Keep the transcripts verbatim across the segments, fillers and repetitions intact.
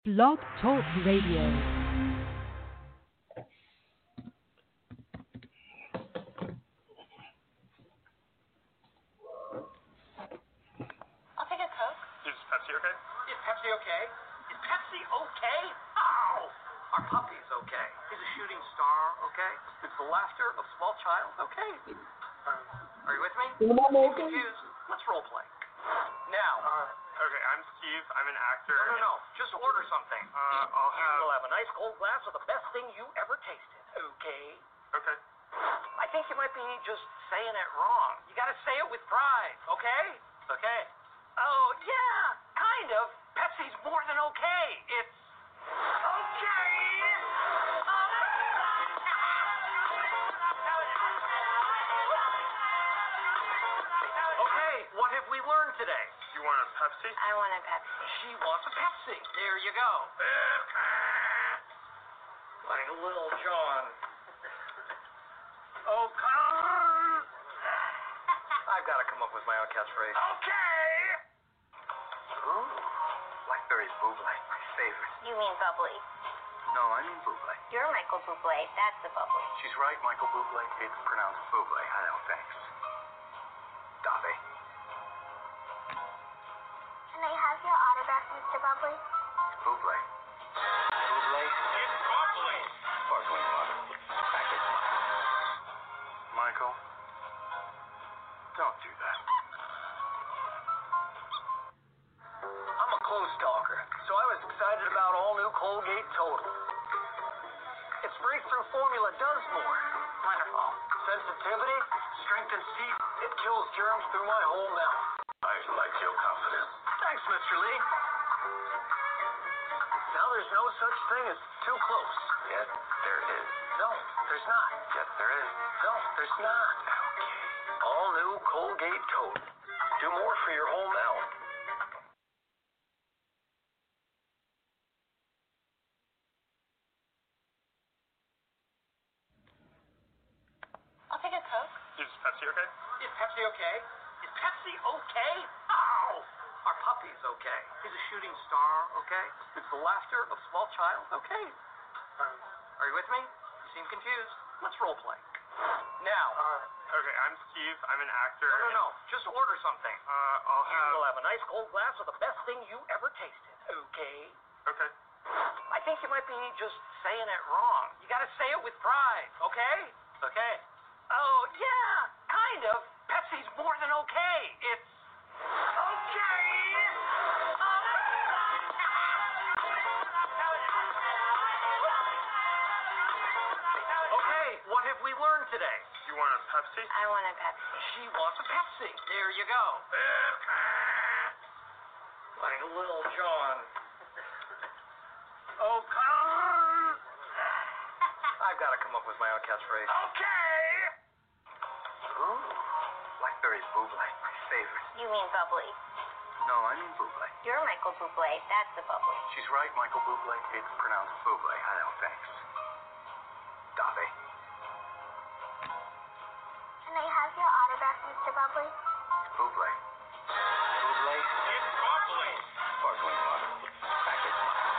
Blog Talk Radio. I'll take a Coke. Is Pepsi okay? Is Pepsi okay? Is Pepsi okay? Ow! Our puppy's okay. Is a shooting star okay? Is the laughter of small child okay? Um, are you with me? Is mom If okay? confused, let's role play. Now. Uh, okay, I'm Steve. I'm an actor. No, no, no. Just order something. Uh, I'll You have... will have a nice cold glass of the best thing you ever tasted. Okay? Okay. I think you might be just saying it wrong. You gotta say it with pride, okay? Okay. Oh, yeah, kind of. Pepsi's more than okay. It's okay. Okay, what have we learned today? You want a Pepsi? I want a Pepsi. She wants a Pepsi. There you go. Like a little John. Okay. I've got to come up with my own catchphrase. Okay. Ooh, blackberry buble, my favorite. You mean bubbly. No, I mean buble. You're Michael Bublé. That's the bubbly. She's right, Michael Bublé. It's pronounced buble. I know, thanks. Dobby. Can I have your autograph, Mister Bubbly? Buble. Buble? It's sparkling. Sparkling water. Package. Michael, don't do that. I'm a close talker, so I was excited about all new Colgate Total. Its breakthrough formula does more. Wonderful. Sensitivity, strengthens teeth, it kills germs through my whole mouth. I like your confidence. Thanks, Mister Lee. Now there's no such thing as too close. Yes, there is. No, there's not. Yes, there is. No, there's not. Okay. All new Colgate Total. Do more for your whole mouth. I'll take a Coke. Is Pepsi okay? Is Pepsi okay? Is Pepsi okay? Ow! Our puppy's okay. Is a shooting star okay? Is the laughter of small child okay? Um, are you with me? You seem confused. Let's role play. Now. Uh, okay, I'm Steve. I'm an actor. No, no, no. Just order something. Uh, I'll You have... will have a nice cold glass of the best thing you ever tasted. Okay? Okay. I think you might be just saying it wrong. You gotta say it with pride, okay? Okay. Oh, yeah, kind of. Pepsi's more than okay. It's okay. Okay, what have we learned today? You want a Pepsi? I want a Pepsi. She wants a Pepsi. There you go. Like a little John. Okay. I've got to come up with my own catchphrase. Okay. Ooh, blackberry buble, my favorite. You mean bubbly. No, I mean buble. You're Michael Bublé. That's the bubbly. She's right, Michael Bublé. It's pronounced buble. I know, thanks. Dobby. Can I have your autograph, Mister Bubbly? Buble. Buble? It's sparkling. Sparkling water. Package.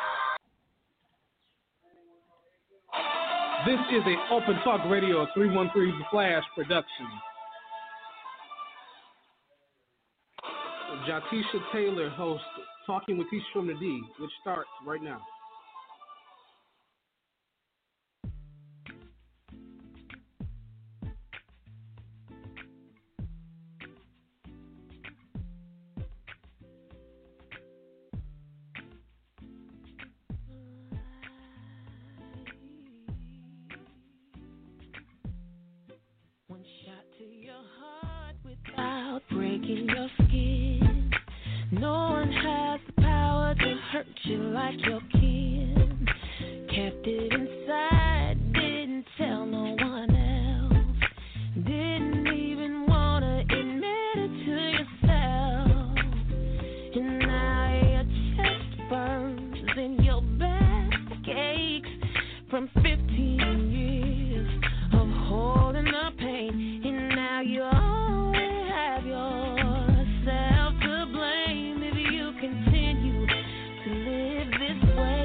This is a Open Talk Radio three one three Flash production. Jatisha Taylor hosts Talking with Tisha from the D, which starts right now. One shot to your heart without breaking your skin. No one has the power to hurt you like your kin. Kept it inside, didn't tell no one else. Didn't even wanna admit it to yourself. And now your chest burns and your back aches from fifteen years of holding the pain. And now you only have yourself to blame if you continue to live this way.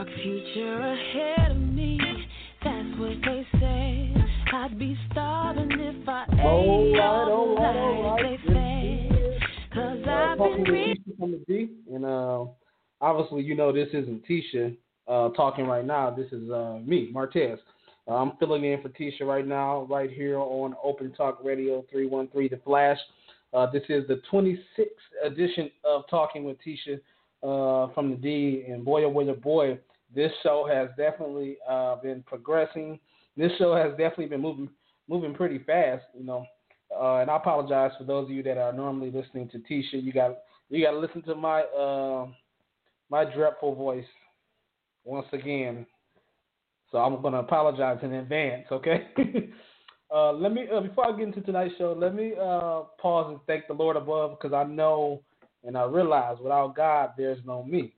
future ahead of me. That's what they say. I'd be starving if I ate All right, all all the right, all lies right. they fed. Cause Uh, I've talking been with reading. Tisha from the D, and uh, obviously, you know, this isn't Tisha uh, talking right now. This is uh, me, Martez. Uh, I'm filling in for Tisha right now, right here on Open Talk Radio three one three The Flash. Uh, this is the twenty-sixth edition of Talking with Tisha uh, from the D, and boy, oh boy, oh boy, this show has definitely uh, been progressing. This show has definitely been moving moving pretty fast, you know. Uh, and I apologize for those of you that are normally listening to Tisha. You got you got to listen to my uh, my dreadful voice once again. So I'm going to apologize in advance, okay? uh, let me uh, before I get into tonight's show, let me uh, pause and thank the Lord above, because I know and I realize without God there's no me.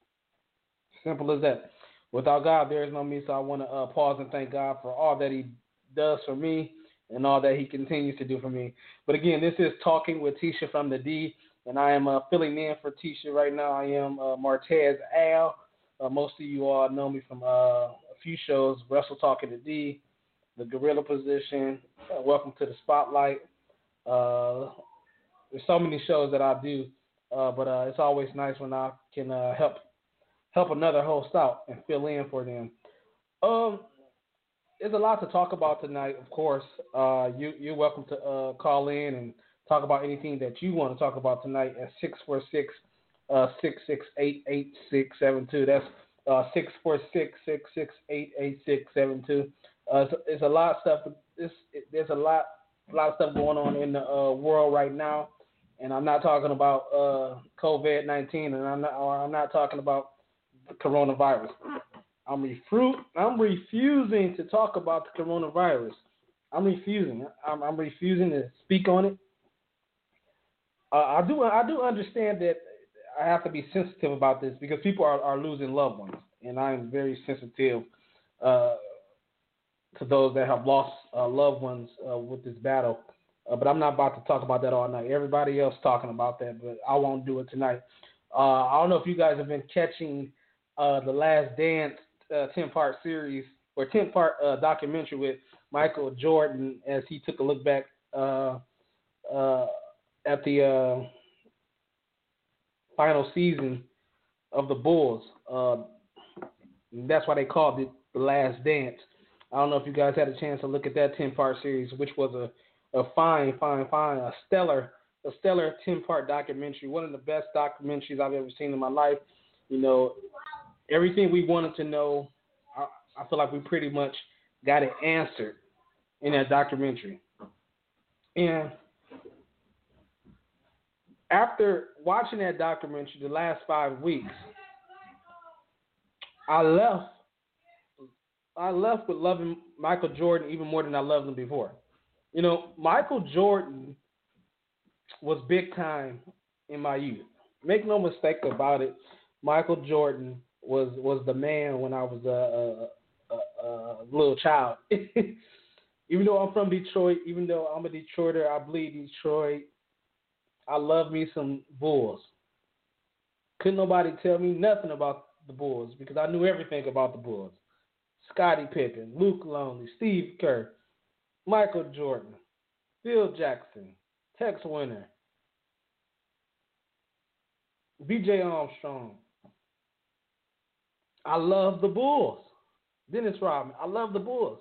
Simple as that. Without God there is no me. So I want to uh, pause and thank God for all that He does for me and all that He continues to do for me. But again, this is Talking with Tisha from the D, and I am uh, filling in for Tisha right now. I am uh, Martez Al. Uh, most of you all know me from uh, a few shows, Wrestle Talking the D, The Gorilla Position, uh, Welcome to the Spotlight. Uh, there's so many shows that I do, uh, but uh, it's always nice when I can uh, help help another host out and fill in for them. Um, there's a lot to talk about tonight, of course. Uh, you, you're welcome to uh, call in and talk about anything that you want to talk about tonight at six four six, six six eight, eight six seven two. That's uh, six four six, six six eight, eight six seven two. Uh, it's, it's a lot of stuff. It's, it, there's a lot, a lot of stuff going on in the uh, world right now, and I'm not talking about uh, COVID nineteen, and I'm not, or I'm not talking about the coronavirus. I'm, refru- I'm refusing to talk about the coronavirus. I'm refusing. I'm, I'm refusing to speak on it. Uh, I do. I do understand that I have to be sensitive about this because people are, are losing loved ones, and I am very sensitive uh, to those that have lost uh, loved ones uh, with this battle. Uh, but I'm not about to talk about that all night. Everybody else talking about that, but I won't do it tonight. Uh, I don't know if you guys have been catching uh, the Last Dance uh, ten-part series or ten-part uh, documentary with Michael Jordan as he took a look back uh, uh, at the uh, final season of the Bulls. Uh, that's why they called it The Last Dance. I don't know if you guys had a chance to look at that ten-part series, which was a, a fine, fine, fine, a stellar, a stellar ten-part documentary. One of the best documentaries I've ever seen in my life. You know, everything we wanted to know, I, I feel like we pretty much got it answered in that documentary. And after watching that documentary the last five weeks, I left I left with loving Michael Jordan even more than I loved him before. You know, Michael Jordan was big time in my youth. Make no mistake about it, Michael Jordan was was the man when I was a, a, a, a little child. Even though I'm from Detroit, even though I'm a Detroiter, I bleed Detroit, I love me some Bulls. Couldn't nobody tell me nothing about the Bulls because I knew everything about the Bulls. Scottie Pippen, Luke Longley, Steve Kerr, Michael Jordan, Phil Jackson, Tex Winter, B J Armstrong. I love the Bulls. Dennis Rodman, I love the Bulls.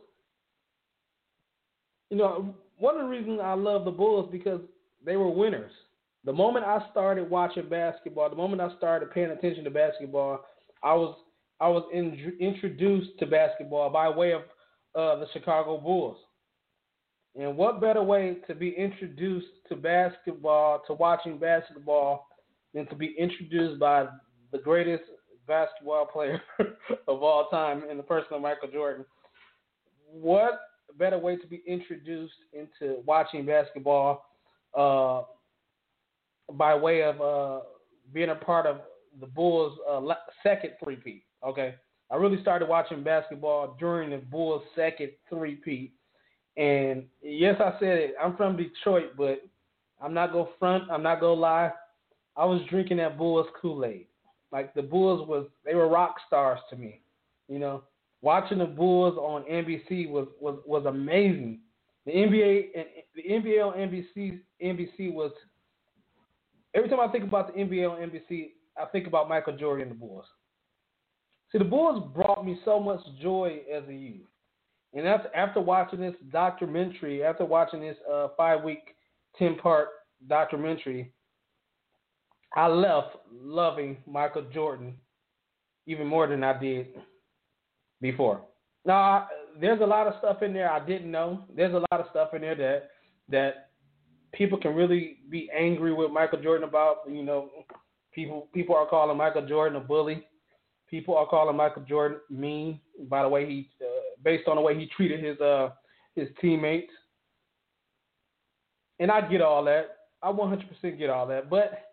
You know, one of the reasons I love the Bulls because they were winners. The moment I started watching basketball, the moment I started paying attention to basketball, I was I was in, introduced to basketball by way of uh, the Chicago Bulls. And what better way to be introduced to basketball, to watching basketball, than to be introduced by the greatest basketball player of all time in the person of Michael Jordan? What better way to be introduced into watching basketball uh, by way of uh, being a part of the Bulls' uh, second three-peat? Okay, I really started watching basketball during the Bulls' second three-peat. And yes, I said it. I'm from Detroit, but I'm not gonna front. I'm not gonna lie. I was drinking that Bulls Kool-Aid. Like the Bulls was, they were rock stars to me. You know, watching the Bulls on N B C was, was, was amazing. The N B A and the N B A on N B C N B C was every time I think about the N B A on N B C, I think about Michael Jordan and the Bulls. See, the Bulls brought me so much joy as a youth. And after, after watching this documentary, after watching this uh, five-week, ten-part documentary, I left loving Michael Jordan even more than I did before. Now, I, there's a lot of stuff in there I didn't know. There's a lot of stuff in there that that people can really be angry with Michael Jordan about. You know, people people are calling Michael Jordan a bully. People are calling Michael Jordan mean by the way he, uh, based on the way he treated his uh, his teammates. And I get all that. I one hundred percent get all that. But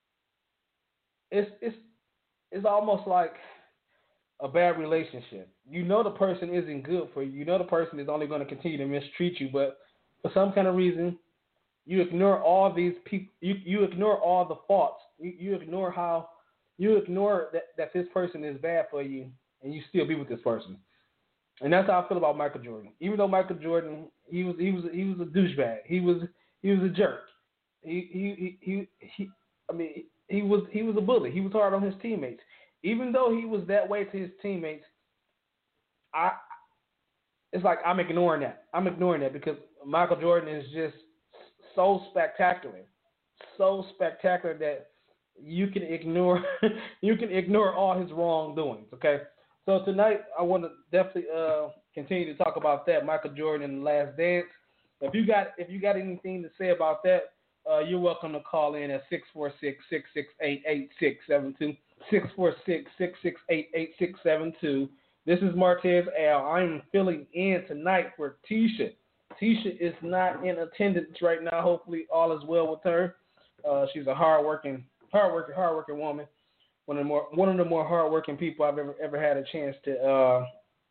it's it's it's almost like a bad relationship. You know the person isn't good for you. You know the person is only going to continue to mistreat you. But for some kind of reason, you ignore all these people. You you ignore all the faults. You, you ignore how. You ignore that, that this person is bad for you, and you still be with this person. And that's how I feel about Michael Jordan. Even though Michael Jordan, he was he was he was a douchebag. He was he was a jerk. He he he he. he I mean, he was he was a bully. He was hard on his teammates. Even though he was that way to his teammates, I it's like I'm ignoring that. I'm ignoring that because Michael Jordan is just so spectacular, so spectacular that you can ignore you can ignore all his wrongdoings. Okay, so tonight I want to definitely uh, continue to talk about that, Michael Jordan and The Last Dance. If you got if you got anything to say about that, uh, you're welcome to call in at six four six, six six eight, eight six seven two. six four six, six six eight, eight six seven two. This is Martez Al. I'm filling in tonight for Tisha. Tisha is not in attendance right now. Hopefully all is well with her. Uh, she's a hardworking Hardworking, hardworking woman. One of the more, one of the more hardworking people I've ever, ever had a chance to, uh,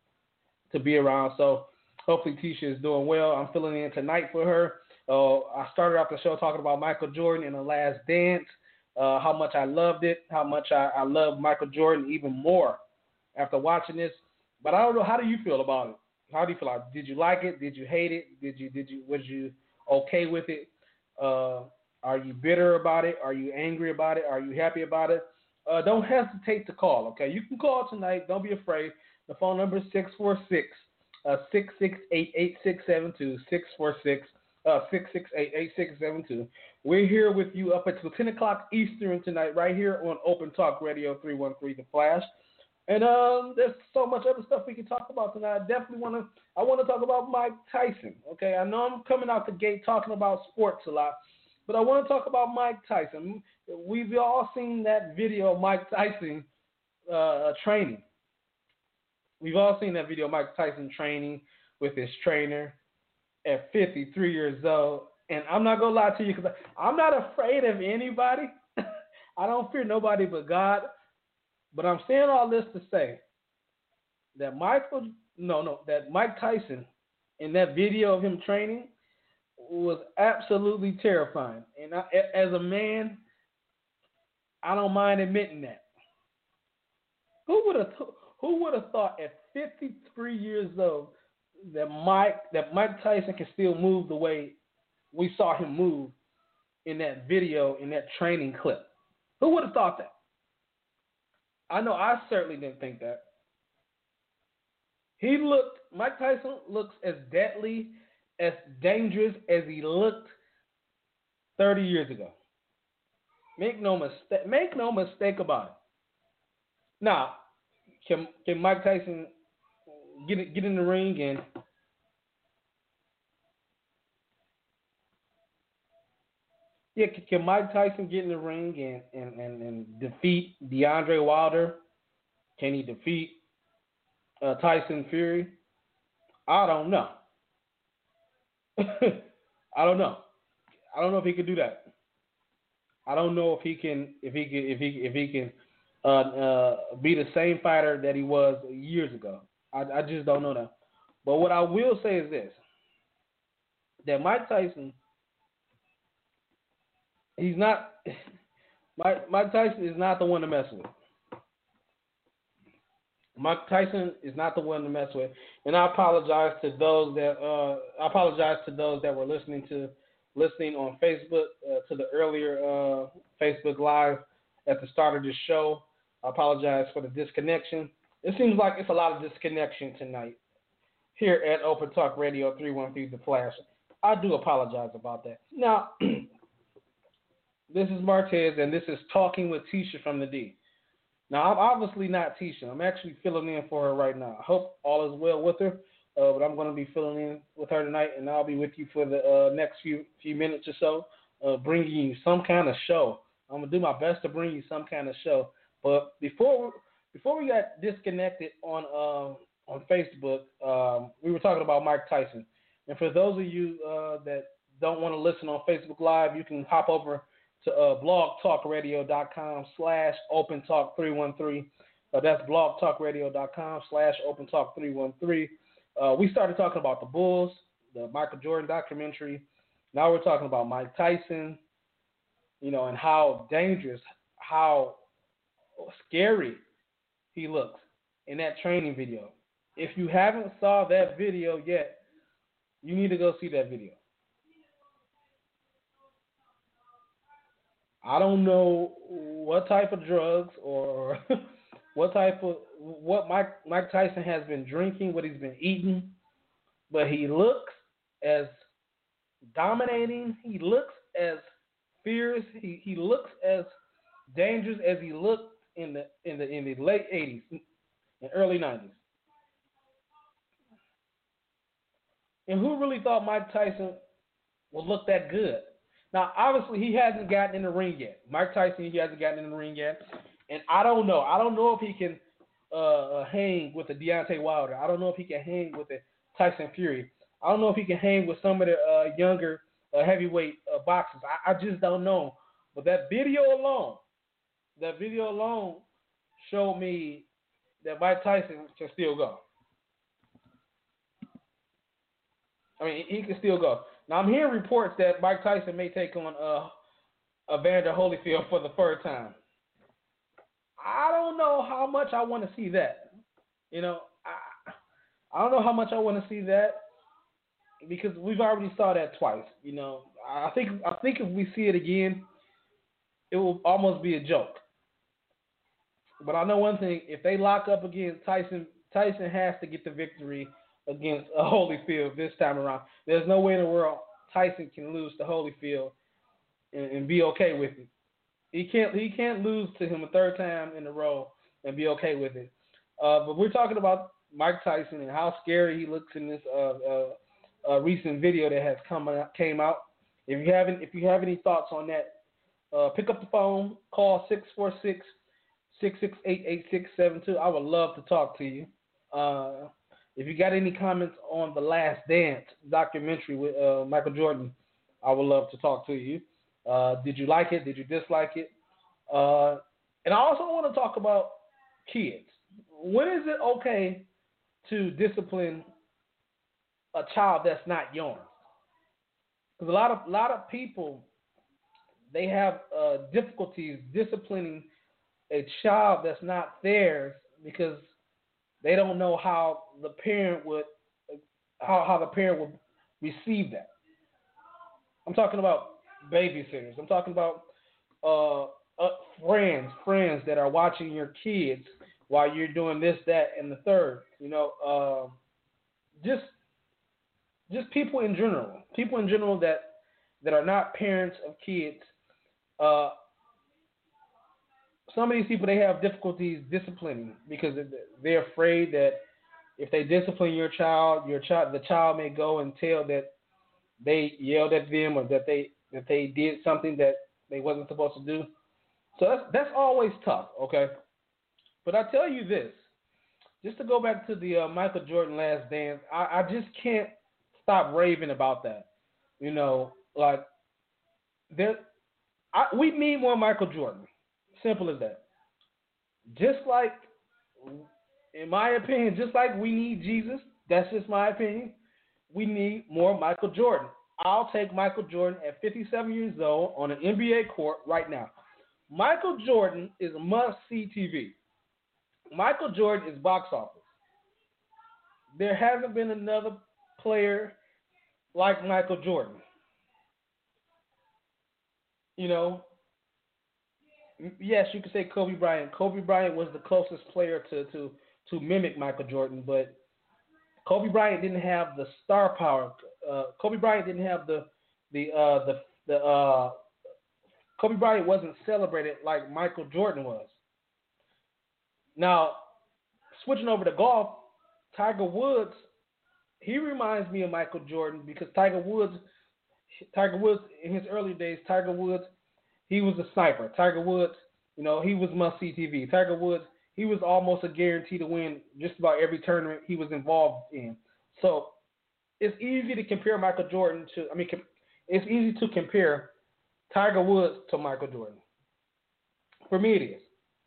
to be around. So hopefully Tisha is doing well. I'm filling in tonight for her. Uh, I started off the show talking about Michael Jordan and The Last Dance. Uh, how much I loved it. How much I, I love Michael Jordan even more after watching this. But I don't know. How do you feel about it? How do you feel? Like, did you like it? Did you hate it? Did you? Did you? Was you okay with it? Uh, Are you bitter about it? Are you angry about it? Are you happy about it? Uh, don't hesitate to call, okay? You can call tonight. Don't be afraid. The phone number is six four six, six six eight, eight six seven two, six four six, six six eight, eight six seven two. We're here with you up until ten o'clock Eastern tonight right here on Open Talk Radio three one three The Flash. And um, there's so much other stuff we can talk about tonight. I definitely want to I want to talk about Mike Tyson, okay? I know I'm coming out the gate talking about sports a lot, but I want to talk about Mike Tyson. We've all seen that video of Mike Tyson uh, training. We've all seen that video of Mike Tyson training with his trainer at fifty-three years old. And I'm not going to lie to you because I'm not afraid of anybody. I don't fear nobody but God. But I'm saying all this to say that Michael, no, no, that Mike Tyson in that video of him training was absolutely terrifying. And I, as a man, I don't mind admitting that. Who would have who would have thought at fifty-three years old that Mike that Mike Tyson can still move the way we saw him move in that video, in that training clip? Who would have thought that? I know I certainly didn't think that. He looked, Mike Tyson looks as deadly, as dangerous as he looked thirty years ago. Make no mistake, make no mistake about it. Now, can can Mike Tyson get get in the ring and yeah, can, can Mike Tyson get in the ring and, and, and, and defeat DeAndre Wilder? Can he defeat uh, Tyson Fury? I don't know. I don't know. I don't know if he could do that. I don't know if he can if he can if he if he can uh, uh, be the same fighter that he was years ago. I, I just don't know that. But what I will say is this: that Mike Tyson, he's not Mike, Mike Tyson is not the one to mess with. Mike Tyson is not the one to mess with, and I apologize to those that uh, I apologize to those that were listening to listening on Facebook uh, to the earlier uh, Facebook Live at the start of this show. I apologize for the disconnection. It seems like it's a lot of disconnection tonight here at Open Talk Radio three one three The Flash. I do apologize about that. Now, this is Martez, and this is Talking with Tisha from the D. Now, I'm obviously not Tisha. I'm actually filling in for her right now. I hope all is well with her, uh, but I'm going to be filling in with her tonight, and I'll be with you for the uh, next few few minutes or so, uh, bringing you some kind of show. I'm going to do my best to bring you some kind of show. But before before we got disconnected on uh, on Facebook, um, we were talking about Mike Tyson. And for those of you uh, that don't want to listen on Facebook Live, you can hop over to uh, blogtalkradio.com slash open talk 313. Uh, that's blogtalkradio.com slash open talk 313. Uh, we started talking about the Bulls, the Michael Jordan documentary. Now we're talking about Mike Tyson, you know, and how dangerous, how scary he looks in that training video. If you haven't saw that video yet, you need to go see that video. I don't know what type of drugs or what type of what Mike Mike Tyson has been drinking, what he's been eating, but he looks as dominating. He looks as fierce. He he looks as dangerous as he looked in the in the in the late eighties and early nineties. And who really thought Mike Tyson would look that good? Now, obviously, he hasn't gotten in the ring yet. Mike Tyson, he hasn't gotten in the ring yet. And I don't know. I don't know if he can uh, hang with the Deontay Wilder. I don't know if he can hang with the Tyson Fury. I don't know if he can hang with some of the uh, younger uh, heavyweight uh, boxers. I, I just don't know. But that video alone, that video alone showed me that Mike Tyson can still go. I mean, he can still go. Now, I'm hearing reports that Mike Tyson may take on uh, Evander Holyfield for the third time. I don't know how much I want to see that. You know, I, I don't know how much I want to see that because we've already saw that twice. You know, I think I think if we see it again, it will almost be a joke. But I know one thing: if they lock up against Tyson, Tyson has to get the victory against uh, Holyfield this time around. There's no way in the world Tyson can lose to Holyfield and, and be okay with it. He can't he can't lose to him a third time in a row and be okay with it. Uh, but we're talking about Mike Tyson and how scary he looks in this uh, uh, uh, recent video that has come out, came out. If you haven't if you have any thoughts on that, uh, pick up the phone, call six four six, six six eight, eight six seven two. I would love to talk to you. Uh, If you got any comments on The Last Dance documentary with uh, Michael Jordan, I would love to talk to you. Uh, did you like it? Did you dislike it? Uh, and I also want to talk about kids. When is it okay to discipline a child that's not yours? Because a lot of a lot of people, they have uh, difficulties disciplining a child that's not theirs because they don't know how the parent would how, how the parent would receive that. I'm talking about babysitters. I'm talking about uh, uh, friends, friends that are watching your kids while you're doing this, that, and the third. You know, uh, just just people in general, people in general that that are not parents of kids. Uh, some of these people, they have difficulties disciplining because they're afraid that if they discipline your child, your child, the child may go and tell that they yelled at them or that they that they did something that they wasn't supposed to do. So that's that's always tough, okay? But I tell you this, just to go back to the uh, Michael Jordan Last Dance, I, I just can't stop raving about that. You know, like there, I, we need more Michael Jordan. Simple as that. Just like, in my opinion, just like we need Jesus, that's just my opinion, we need more Michael Jordan. I'll take Michael Jordan at fifty-seven years old on an N B A court right now. Michael Jordan is must-see T V. Michael Jordan is box office. There hasn't been another player like Michael Jordan. You know, yes, you could say Kobe Bryant. Kobe Bryant was the closest player to, to, to mimic Michael Jordan, but Kobe Bryant didn't have the star power. Uh, Kobe Bryant didn't have the the uh, the the uh, Kobe Bryant wasn't celebrated like Michael Jordan was. Now, switching over to golf, Tiger Woods, he reminds me of Michael Jordan because Tiger Woods, Tiger Woods in his early days, Tiger Woods, he was a sniper. Tiger Woods, you know, he was must-see T V. Tiger Woods, he was almost a guarantee to win just about every tournament he was involved in. So it's easy to compare Michael Jordan to, I mean, it's easy to compare Tiger Woods to Michael Jordan. For me, it is.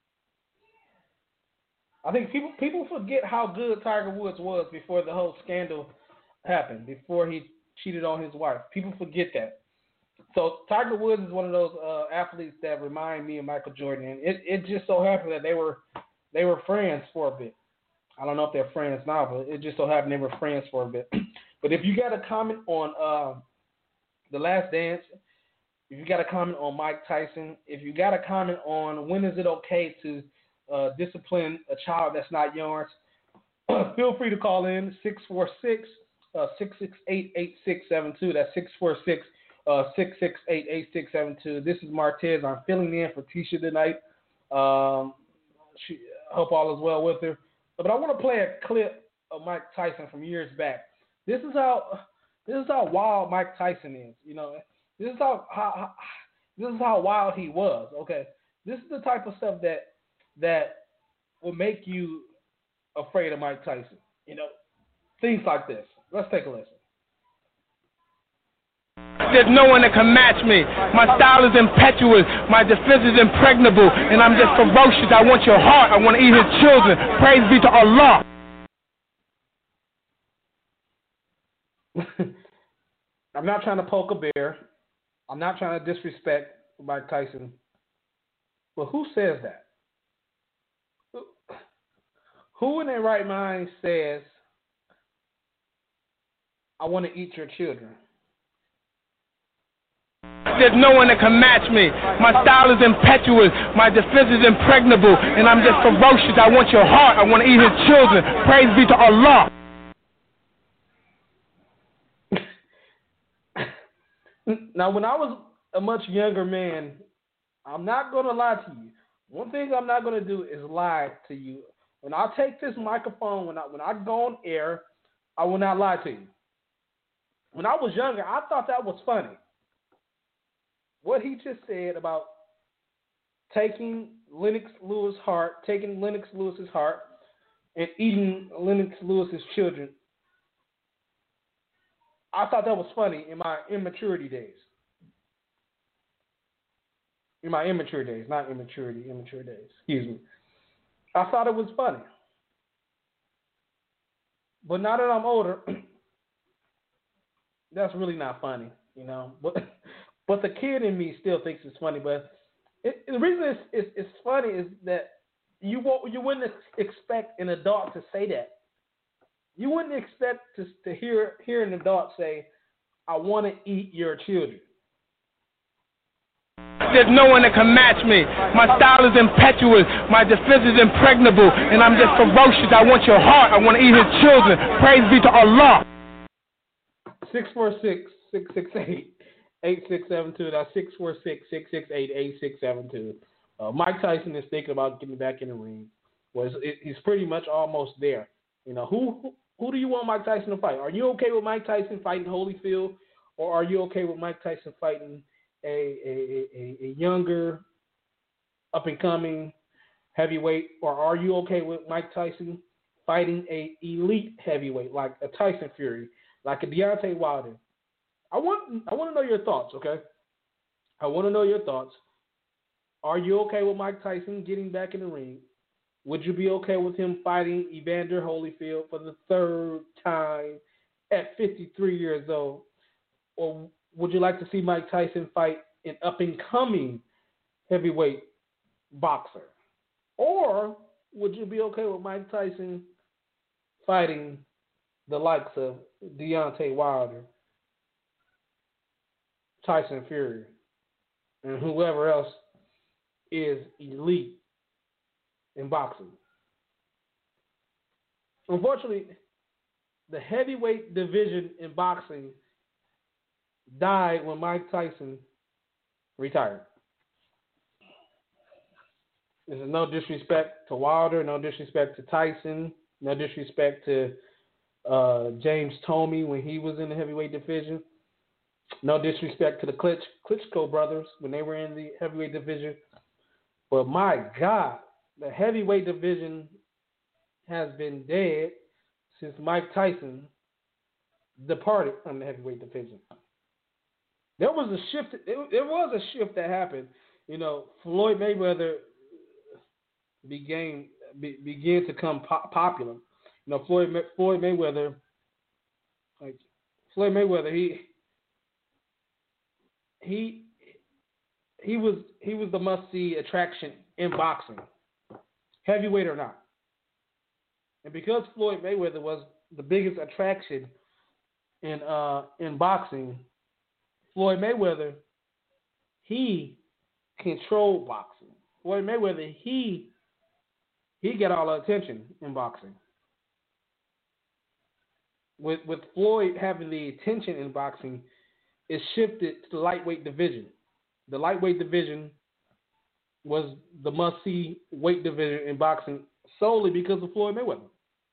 I think people people forget how good Tiger Woods was before the whole scandal happened, before he cheated on his wife. People forget that. So Tiger Woods is one of those uh, athletes that remind me of Michael Jordan, and it, it just so happened that they were they were friends for a bit. I don't know if they're friends now, but it just so happened they were friends for a bit. But if you got a comment on uh, The Last Dance, if you got a comment on Mike Tyson, if you got a comment on when is it okay to uh, discipline a child that's not yours, feel free to call in six four six, six six eight, eight six seven two. That's six four six, six six eight, eight six seven two. This is Martez. I'm filling in for Tisha tonight. Um, she, I hope all is well with her. But I want to play a clip of Mike Tyson from years back. This is how this is how wild Mike Tyson is. You know, this is how, how, how this is how wild he was. Okay, this is the type of stuff that that will make you afraid of Mike Tyson. You know, things like this. Let's take a listen. There's no one that can match me. My style is impetuous. My defense is impregnable. And I'm just ferocious. I want your heart. I want to eat his children. Praise be to Allah. I'm not trying to poke a bear. I'm not trying to disrespect Mike Tyson. But who says that? Who in their right mind says, I want to eat your children? There's no one that can match me. My style is impetuous. My defense is impregnable. And I'm just ferocious. I want your heart. I want to eat his children. Praise be to Allah. Now, when I was a much younger man, I'm not going to lie to you. One thing I'm not going to do is lie to you. When I take this microphone, when I when I go on air, I will not lie to you. When I was younger, I thought that was funny. What he just said about taking Lennox Lewis' heart, taking Lennox Lewis's heart, and eating Lennox Lewis's children, I thought that was funny in my immaturity days. In my immature days, not immaturity, immature days. Excuse me. I thought it was funny. But now that I'm older, that's really not funny, you know. But but the kid in me still thinks it's funny. But it, the reason it's, it's, it's funny is that you won't, you wouldn't expect an adult to say that. You wouldn't expect to to hear hear an adult say, "I want to eat your children." There's no one that can match me. My style is impetuous. My defense is impregnable. And I'm just ferocious. I want your heart. I want to eat his children. Praise be to Allah. six four six, six six eight, eight six seven two. That's six four six, six six eight, eight six seven two. Uh, Mike Tyson is thinking about getting back in the ring. Was it, he's pretty much almost there. You know, who, who who do you want Mike Tyson to fight? Are you okay with Mike Tyson fighting Holyfield, or are you okay with Mike Tyson fighting a a, a, a younger, up and coming heavyweight, or are you okay with Mike Tyson fighting a elite heavyweight like a Tyson Fury, like a Deontay Wilder? I want I want to know your thoughts. Okay, I want to know your thoughts. Are you okay with Mike Tyson getting back in the ring? Would you be okay with him fighting Evander Holyfield for the third time at fifty-three years old? Or would you like to see Mike Tyson fight an up-and-coming heavyweight boxer? Or would you be okay with Mike Tyson fighting the likes of Deontay Wilder, Tyson Fury, and whoever else is elite in boxing? Unfortunately, the heavyweight division in boxing died when Mike Tyson retired. This is no disrespect to Wilder, no disrespect to Tyson, no disrespect to uh, James Toney when he was in the heavyweight division, no disrespect to the Klitsch, Klitschko brothers when they were in the heavyweight division. But my God, the heavyweight division has been dead since Mike Tyson departed from the heavyweight division. There was a shift. It, there was a shift that happened. You know, Floyd Mayweather began be, began to come po- popular. You know, Floyd Floyd Mayweather, like Floyd Mayweather, he he he was he was the must see attraction in boxing, heavyweight or not. And because Floyd Mayweather was the biggest attraction in uh, in boxing, Floyd Mayweather, he controlled boxing. Floyd Mayweather, he he got all the attention in boxing. With with Floyd having the attention in boxing, it shifted to the lightweight division. The lightweight division was the must-see weight division in boxing solely because of Floyd Mayweather.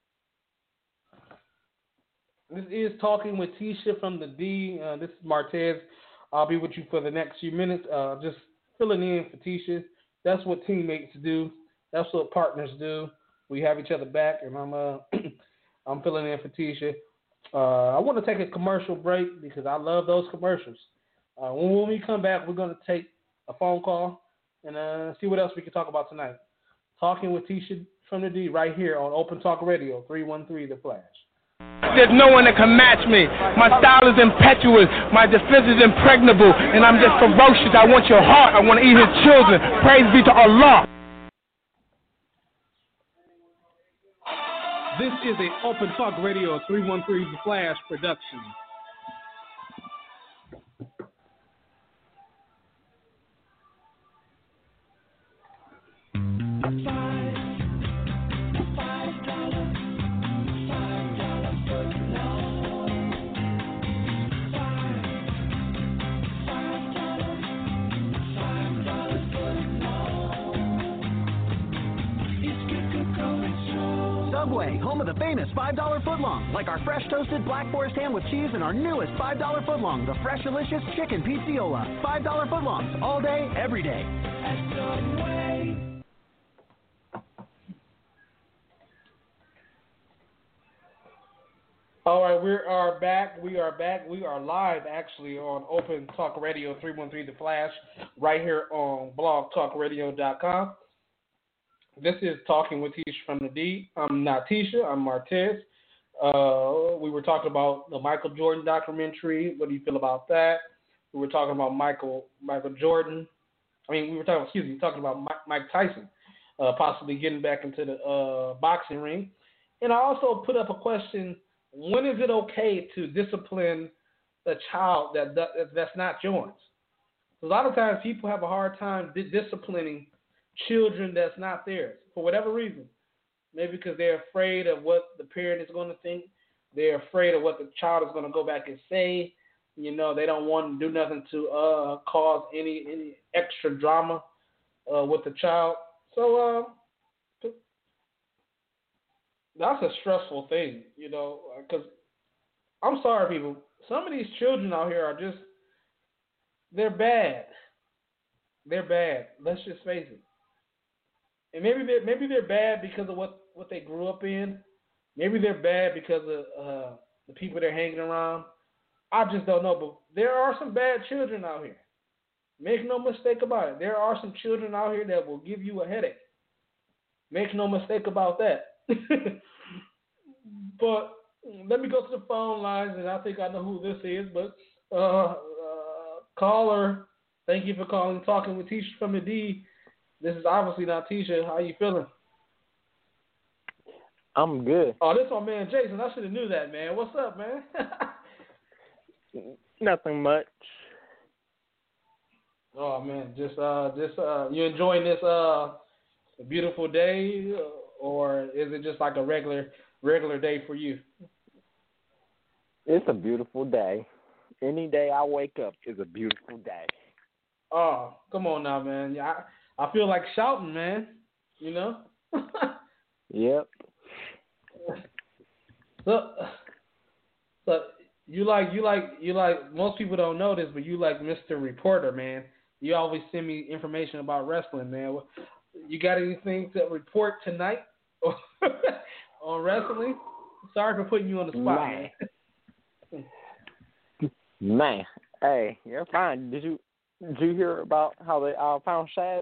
This is Talking with Tisha from the D. Uh, this is Martez. I'll be with you for the next few minutes. Uh, just filling in for Tisha. That's what teammates do. That's what partners do. We have each other back, and I'm uh, I'm filling in for Tisha. Uh, I want to take a commercial break because I love those commercials. Uh, when, when we come back, we're going to take a phone call and uh, see what else we can talk about tonight. Talking with Tisha from the D right here on Open Talk Radio, three one three The Flash. There's no one that can match me. My style is impetuous. My defense is impregnable. And I'm just ferocious. I want your heart. I want to eat his children. Praise be to Allah. This is an Open Talk Radio three one three The Flash production. Subway, home of the famous five dollar footlong, like our fresh toasted black forest ham with cheese and our newest five dollar footlong, the fresh delicious chicken pizziola. five dollar footlongs, all day, every day. At Subway. All right, we are back. We are back. We are live, actually, on Open Talk Radio three one three The Flash, right here on blog talk radio dot com. This is Talking with Tisha from the D. I'm not Tisha. I'm Martez. Uh, we were talking about the Michael Jordan documentary. What do you feel about that? We were talking about Michael Michael Jordan. I mean, we were talking. Excuse me, talking about Mike, Mike Tyson, uh, possibly getting back into the uh, boxing ring. And I also put up a question: when is it okay to discipline a child that, that that's not yours? A lot of times, people have a hard time di- disciplining children that's not theirs for whatever reason. Maybe because they're afraid of what the parent is going to think. They're afraid of what the child is going to go back and say. You know, they don't want to do nothing to uh, cause any any extra drama uh, with the child. So uh, that's a stressful thing, you know, because I'm sorry, people. Some of these children out here are just, they're bad. They're bad. Let's just face it. And maybe they're, maybe they're bad because of what, what they grew up in. Maybe they're bad because of uh, the people they're hanging around. I just don't know. But there are some bad children out here. Make no mistake about it. There are some children out here that will give you a headache. Make no mistake about that. But let me go to the phone lines, and I think I know who this is. But uh, uh, caller, thank you for calling, Talking with Tisha from the D. This is obviously not Tisha. How you feeling? I'm good. Oh, this my man Jason. I should have knew that, man. What's up, man? Nothing much. Oh man, just uh, just uh, you enjoying this uh, beautiful day, or is it just like a regular regular day for you? It's a beautiful day. Any day I wake up is a beautiful day. Oh, come on now, man. Yeah, I, I feel like shouting, man. You know. Yep. So, so you like you like you like most people don't know this, but you like Mister Reporter, man. You always send me information about wrestling, man. You got anything to report tonight on wrestling? Sorry for putting you on the spot, man. Man, man. Hey, you're fine. Did you did you hear about how they uh, found Shad?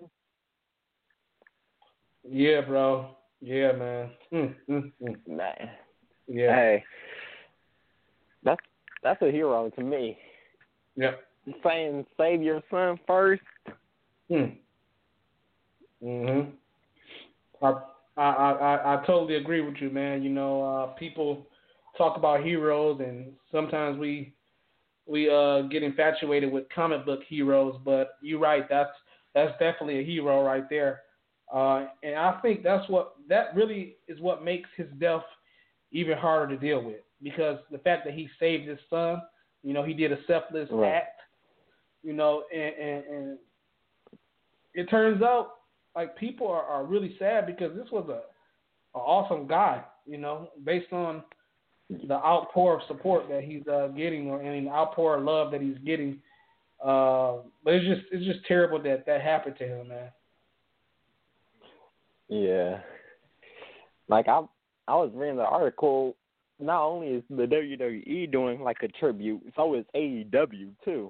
Yeah, bro. Yeah, man. Mm, mm, mm. Man. Yeah. Hey, that's that's a hero to me. Yep. Saying save your son first. Hmm. Mhm. I, I I I totally agree with you, man. You know, uh, people talk about heroes, and sometimes we we uh, get infatuated with comic book heroes. But you're right. That's that's definitely a hero right there. Uh, and I think that's what that really is what makes his death even harder to deal with, because the fact that he saved his son, you know, he did a selfless right. act, you know, and, and, and it turns out like people are, are really sad because this was a, a awesome guy, you know, based on the outpour of support that he's uh, getting, or and the outpour of love that he's getting. Uh, but it's just it's just terrible that that happened to him, man. Yeah. Like I I was reading the article, not only is the W W E doing like a tribute, so is A E W too.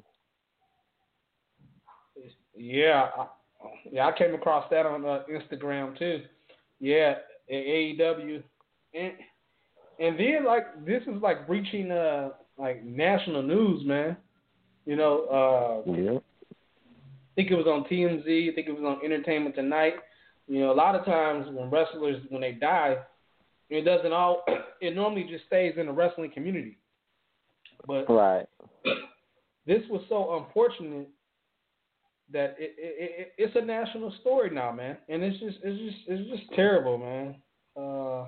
Yeah, I, yeah, I came across that on uh, Instagram too. Yeah, A E W, and and then like this is like reaching uh like national news, man. You know, uh, yeah. I think it was on T M Z. I think it was on Entertainment Tonight. You know, a lot of times when wrestlers when they die, it doesn't all. It normally just stays in the wrestling community. But right. this was so unfortunate that it, it, it it's a national story now, man, and it's just it's just it's just terrible, man. Uh,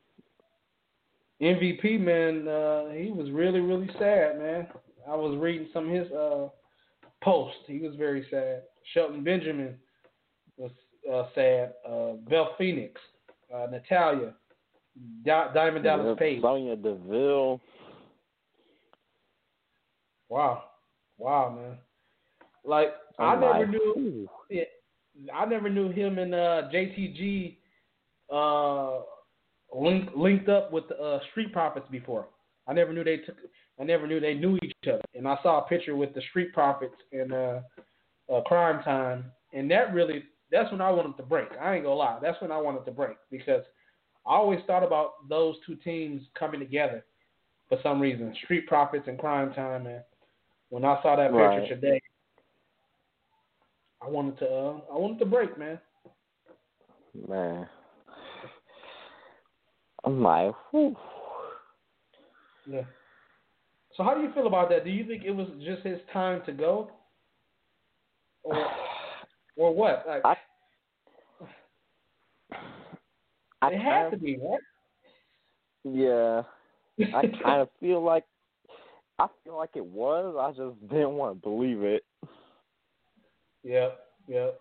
M V P, man, uh, he was really really sad, man. I was reading some of his uh, posts. He was very sad. Shelton Benjamin was uh, sad. Uh, Belle Phoenix, uh, Natalia, Di- Diamond Dallas yep. Page, Sonya Deville. Wow, wow, man. Like I'm I never like, knew. Yeah, I never knew him and uh, J T G uh, link, linked up with the uh, Street Profits before. I never knew they took. I never knew they knew each other. And I saw a picture with the Street Profits and uh, uh, Crime Time, and that really that's when I wanted to break. I ain't gonna lie, that's when I wanted to break, because I always thought about those two teams coming together for some reason, Street Profits and Crime Time. And when I saw that picture right. today, I wanted to uh, I wanted to break, man. Man, I'm like, whew. Yeah. So how do you feel about that? Do you think it was just his time to go, or or what? Like, I, I it had to be, right? Yeah, I kind of feel like I feel like it was. I just didn't want to believe it. Yep, yep.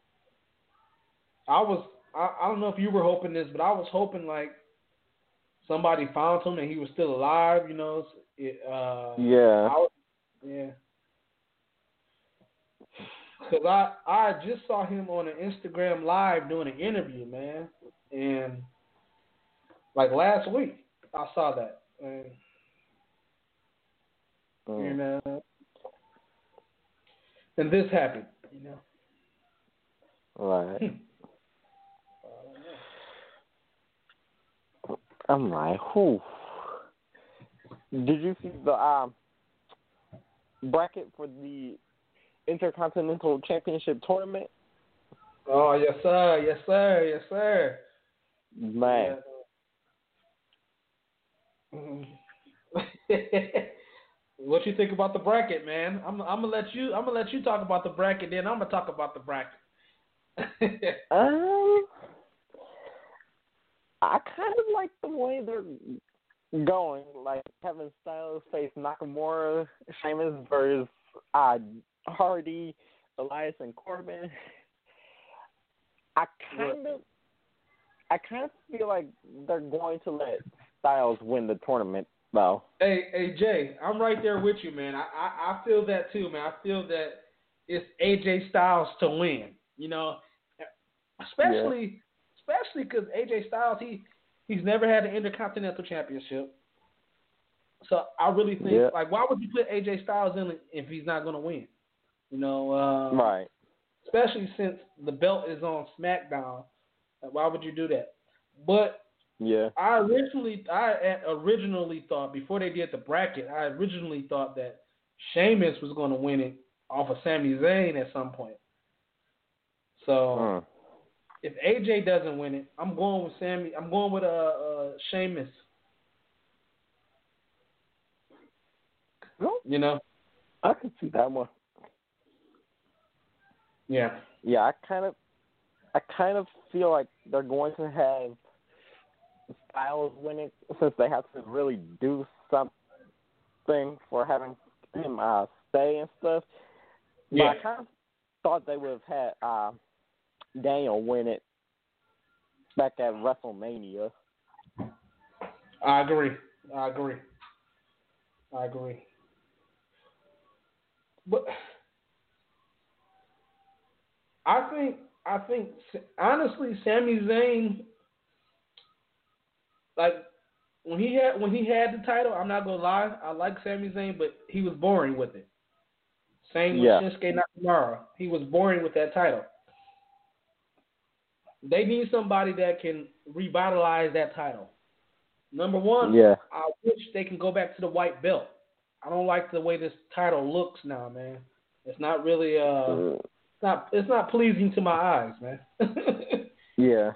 I was. I, I don't know if you were hoping this, but I was hoping like somebody found him and he was still alive. You know. It, uh, yeah. I, yeah. Because I, I just saw him on an Instagram Live doing an interview, man. And, like, last week, I saw that. And, mm. and, uh, and this happened, you know. Right. I'm like, whew. Did you see the um, bracket for the Intercontinental Championship tournament? Oh, yes, sir. Yes, sir. Yes, sir. Man. What you think about the bracket, man? I'm, I'm gonna let you. I'm gonna let you talk about the bracket. Then I'm gonna talk about the bracket. um, I kind of like the way they're going. Like Kevin Styles face Nakamura, Sheamus versus uh, Hardy, Elias, and Corbin. I kind of, I kind of feel like they're going to let Styles win the tournament. Well, hey, hey, Jay, I'm right there with you, man. I, I, I feel that too, man. I feel that it's A J Styles to win. You know, especially, yeah. especially because A J Styles, he he's never had an Intercontinental Championship. So I really think, yeah. like, why would you put A J Styles in it if he's not going to win? You know, um, right? Especially since the belt is on SmackDown. Like, why would you do that? But yeah, I originally, I originally thought before they did the bracket, I originally thought that Sheamus was going to win it off of Sami Zayn at some point. So uh. if A J doesn't win it, I'm going with Sammy. I'm going with uh, uh Sheamus. You know, I can see that one. Yeah. Yeah, I kind of, I kind of feel like they're going to have Styles winning since they have to really do something for having him uh, stay and stuff. But yeah. I kind of thought they would have had uh, Daniel win it back at WrestleMania. I agree. I agree. I agree. But I think, I think, honestly, Sami Zayn, like when he had when he had the title, I'm not gonna lie, I like Sami Zayn, but he was boring with it. Same with yeah. Shinsuke Nakamura, he was boring with that title. They need somebody that can revitalize that title. Number one, yeah. I wish they can go back to the white belt. I don't like the way this title looks now, man. It's not really uh, it's not it's not pleasing to my eyes, man. yeah.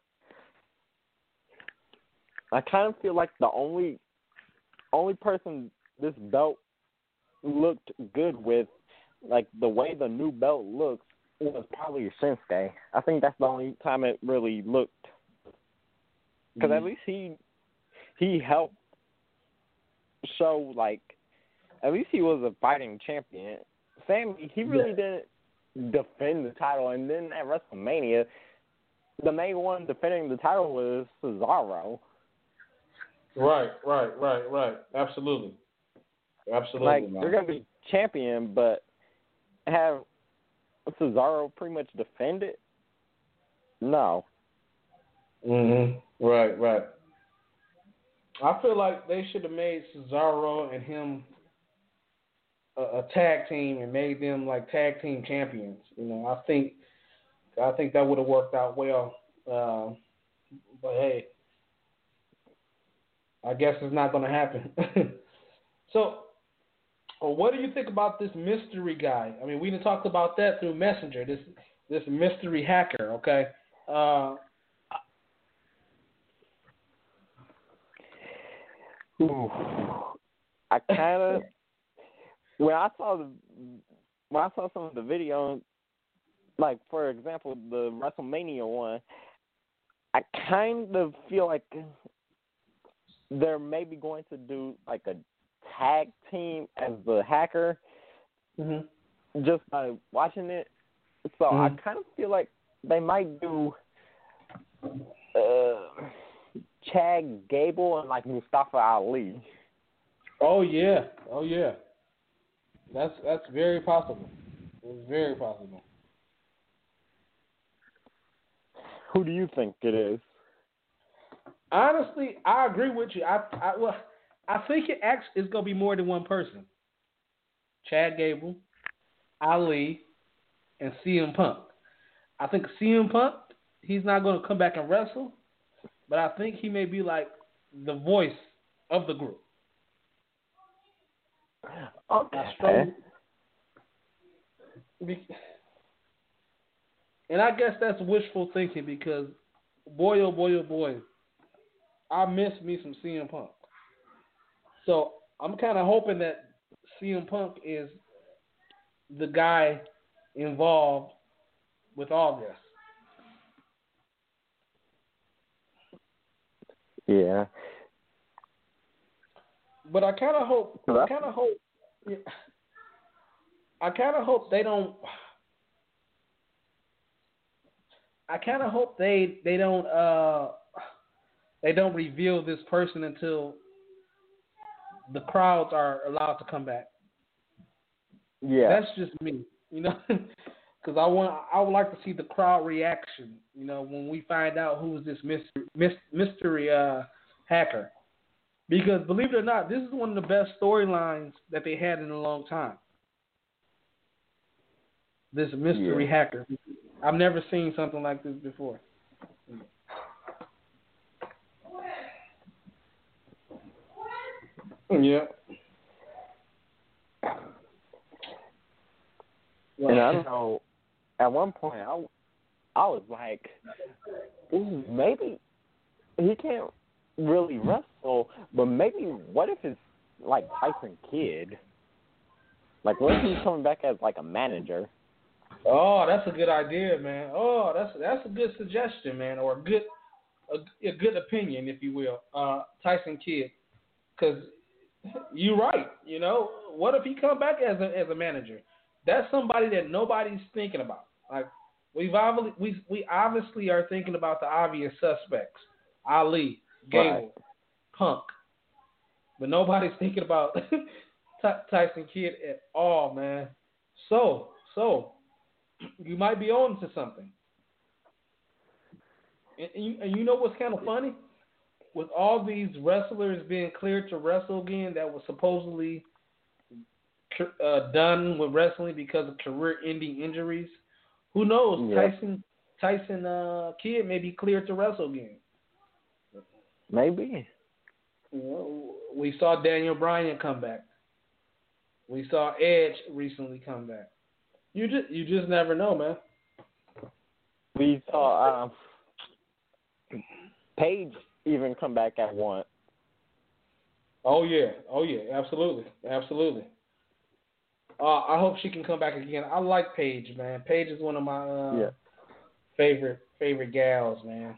I kind of feel like the only only person this belt looked good with, like the way the new belt looks, was probably Shinsuke. I think that's the only time it really looked, because mm-hmm. at least he he helped show, like, at least he was a fighting champion. Sammy, he really yeah. didn't defend the title, and then at WrestleMania, the main one defending the title was Cesaro. Right, right, right, right. Absolutely. Absolutely. Like, man. they're going to be champion, but have Cesaro pretty much defend it? No. Mm-hmm. Right, right. I feel like they should have made Cesaro and him a, a tag team and made them like tag team champions. You know, I think I think that would have worked out well. Uh, but hey, I guess it's not going to happen. So, well, what do you think about this mystery guy? I mean, we done talked about that through Messenger. This this mystery hacker. Okay. Uh, Ooh. I kind of when I saw the when I saw some of the video, like for example the WrestleMania one, I kind of feel like they're maybe going to do like a tag team as the hacker, mm-hmm. just by watching it. So mm-hmm. I kind of feel like they might do uh, Chad Gable and like Mustafa Ali. Oh yeah, oh yeah. That's that's very possible. It's very possible. Who do you think it is? Honestly, I agree with you. I, I well, I think it actually is going to be more than one person. Chad Gable, Ali, and C M Punk. I think C M Punk, he's not going to come back and wrestle, but I think he may be like the voice of the group. Okay. And I guess that's wishful thinking because, boy, oh boy, oh boy, I miss me some C M Punk. So I'm kind of hoping that C M Punk is the guy involved with all this. Yeah. But I kind of hope. I kind of hope. Yeah, I kind of hope they don't. I kind of hope they they don't uh they don't reveal this person until the crowds are allowed to come back. Yeah, that's just me, you know, because I want I would like to see the crowd reaction, you know, when we find out who's this mystery mystery uh, hacker. Because believe it or not, this is one of the best storylines that they had in a long time. This mystery yeah. hacker. I've never seen something like this before. Yeah. And I don't know, at one point, I, I was like, ooh, maybe he can't really wrestle, but maybe what if it's like Tyson Kidd? Like, what if he's coming back as like a manager? Oh, that's a good idea, man. Oh, that's that's a good suggestion, man, or a good a, a good opinion, if you will. Uh, Tyson Kidd, because you're right. You know, what if he come back as a as a manager? That's somebody that nobody's thinking about. Like we've obviously we we obviously are thinking about the obvious suspects: Ali, Gable, Right. Punk, but nobody's thinking about Tyson Kidd at all, man. So so. You might be on to something. And, and, you, and you know what's kind of funny? With all these wrestlers being cleared to wrestle again that was supposedly uh, done with wrestling because of career-ending injuries, who knows? Yeah. Tyson Tyson uh, Kidd may be cleared to wrestle again. Maybe. You know, we saw Daniel Bryan come back. We saw Edge recently come back. You just you just never know, man. We saw um, Paige even come back at one. Oh yeah, oh yeah, absolutely, absolutely. Uh, I hope she can come back again. I like Paige, man. Paige is one of my uh, yeah. favorite favorite gals, man.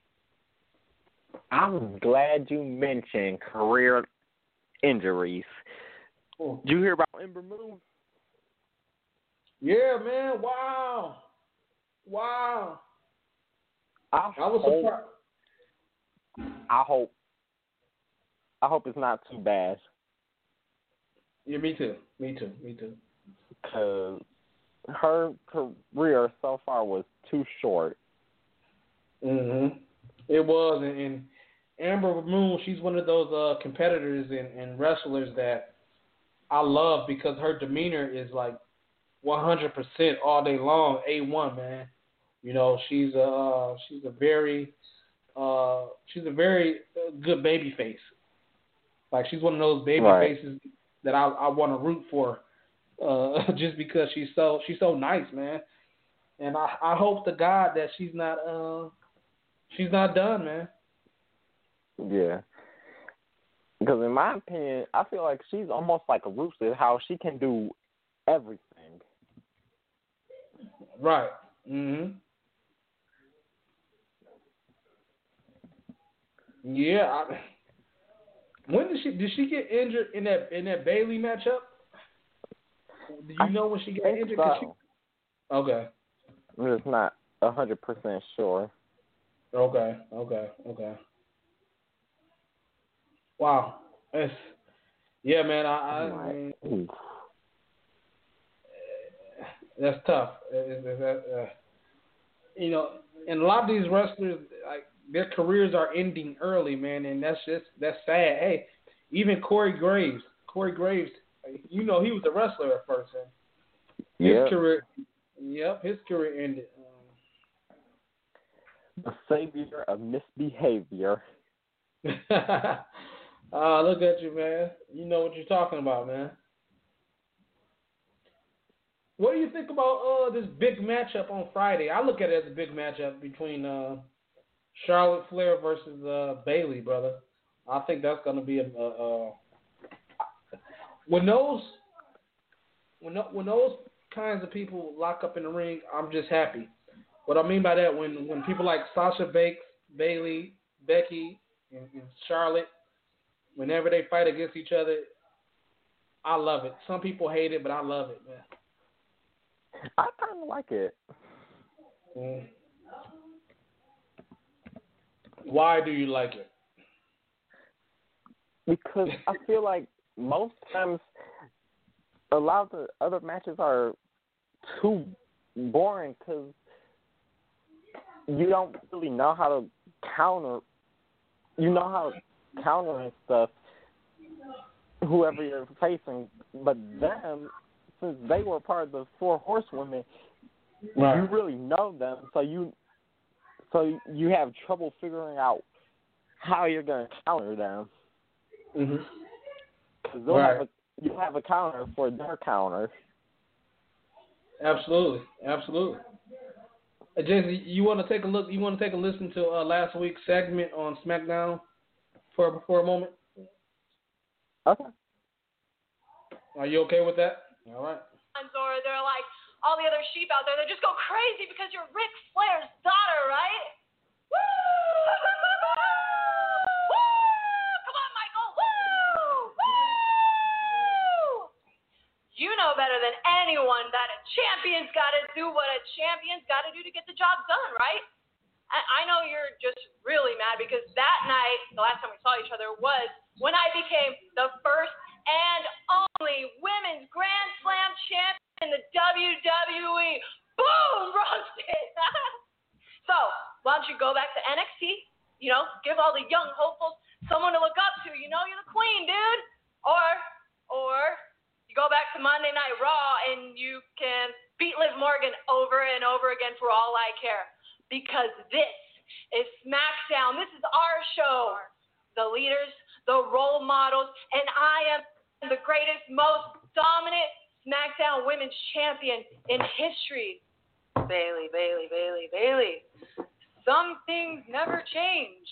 I'm glad you mentioned career injuries. Oh. Did you hear about Ember Moon? Yeah, man. Wow. Wow. I, I was hope, surprised. I hope. I hope it's not too bad. Yeah, me too. Me too. Me too. Because her career so far was too short. Mhm. It was, and, and Amber Moon, she's one of those uh, competitors and, and wrestlers that I love because her demeanor is like one hundred percent all day long. A one, man. You know, she's a uh, she's a very uh, she's a very good baby face. Like she's one of those baby right. faces that I, I want to root for, uh, just because she's so she's so nice, man. And I, I hope to God that she's not uh she's not done, man. Yeah. Because in my opinion, I feel like she's almost like a Rusev, how she can do everything. Right. Mhm. Yeah. I, when did she did she get injured in that in that Bailey matchup? Do you I know when she got think injured? So. She... Okay. I'm just not a hundred percent sure. Okay. Okay. Okay. Wow. It's, yeah, man. I, I, Right. I mean, that's tough. It's, it's, uh, you know, and a lot of these wrestlers, like their careers are ending early, man, and that's just that's sad. Hey, even Corey Graves, Corey Graves, you know, he was a wrestler at first, and his yep. career, yep, his career ended. Um, the savior of misbehavior. Ah, uh, look at you, man. You know what you're talking about, man. What do you think about uh, this big matchup on Friday? I look at it as a big matchup between uh, Charlotte Flair versus uh, Bayley, brother. I think that's going to be a, a, a. when those when tho- when those kinds of people lock up in the ring, I'm just happy. What I mean by that, when when people like Sasha Banks, Bailey, Becky, and, and Charlotte, whenever they fight against each other, I love it. Some people hate it, but I love it, man. I kind of like it. Mm. Why do you like it? Because I feel like most times a lot of the other matches are too boring because you don't really know how to counter. You know how to counter and stuff, whoever you're facing. But them, since they were part of the Four Horsewomen, right. you really know them, so you so you have trouble figuring out how you're going to counter them. Mm-hmm. Because they'll right. have a, you have a counter for their counter. Absolutely, absolutely. Uh, Jason, you want to take a look? You want to take a listen to uh, last week's segment on SmackDown for for a moment? Okay. Are you okay with that? All right. Or they're like all the other sheep out there. They just go crazy because you're Ric Flair's daughter, right? Woo! Woo! Come on, Michael! Woo! Woo! You know better than anyone that a champion's got to do what a champion's got to do to get the job done, right? I know you're just really mad because that night, the last time we saw each other, was when I became the first and only women's Grand Slam champion in the W W E. Boom! Roasted! So, why don't you go back to N X T, you know, give all the young hopefuls someone to look up to. You know, you're the queen, dude. Or, or you go back to Monday Night Raw and you can beat Liv Morgan over and over again for all I care. Because this is SmackDown. This is our show. The leaders, the role models, and I am the greatest, most dominant SmackDown Women's Champion in history. Bayley, Bayley, Bayley, Bayley. Some things never change.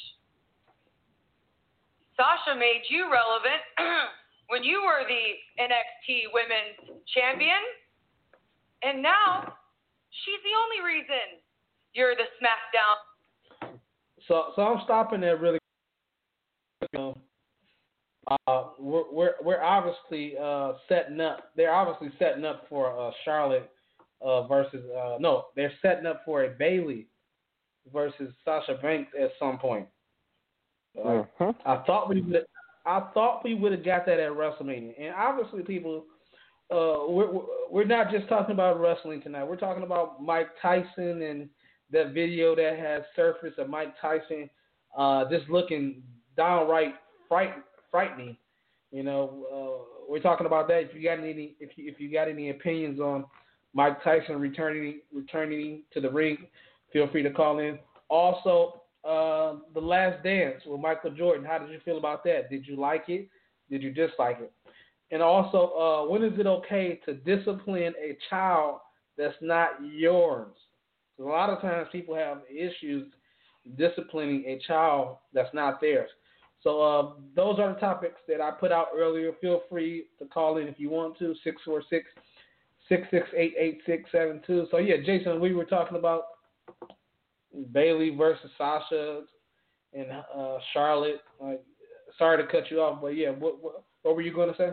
Sasha made you relevant when you were the N X T Women's Champion, and now she's the only reason you're the SmackDown. So, so I'm stopping there really. You know, uh, we're we're we're obviously uh, setting up. They're obviously setting up for uh, Charlotte uh, versus uh, no. They're setting up for a Bayley versus Sasha Banks at some point. Uh, mm-hmm. I thought we would. I thought we would have got that at WrestleMania, and obviously, people. Uh, we're we're not just talking about wrestling tonight. We're talking about Mike Tyson and that video that has surfaced of Mike Tyson uh, just looking downright fright, frightening. You know, uh, we're talking about that. If you got any, if you if you got any opinions on Mike Tyson returning returning to the ring, feel free to call in. Also, uh, The Last Dance with Michael Jordan. How did you feel about that? Did you like it? Did you dislike it? And also, uh, when is it okay to discipline a child that's not yours? A lot of times people have issues disciplining a child that's not theirs. So uh, those are the topics that I put out earlier. Feel free to call in if you want to, six four six, six six eight, eight six seven two. So, yeah, Jason, we were talking about Bayley versus Sasha and uh, Charlotte. Uh, sorry to cut you off, but, yeah, what, what, what were you going to say?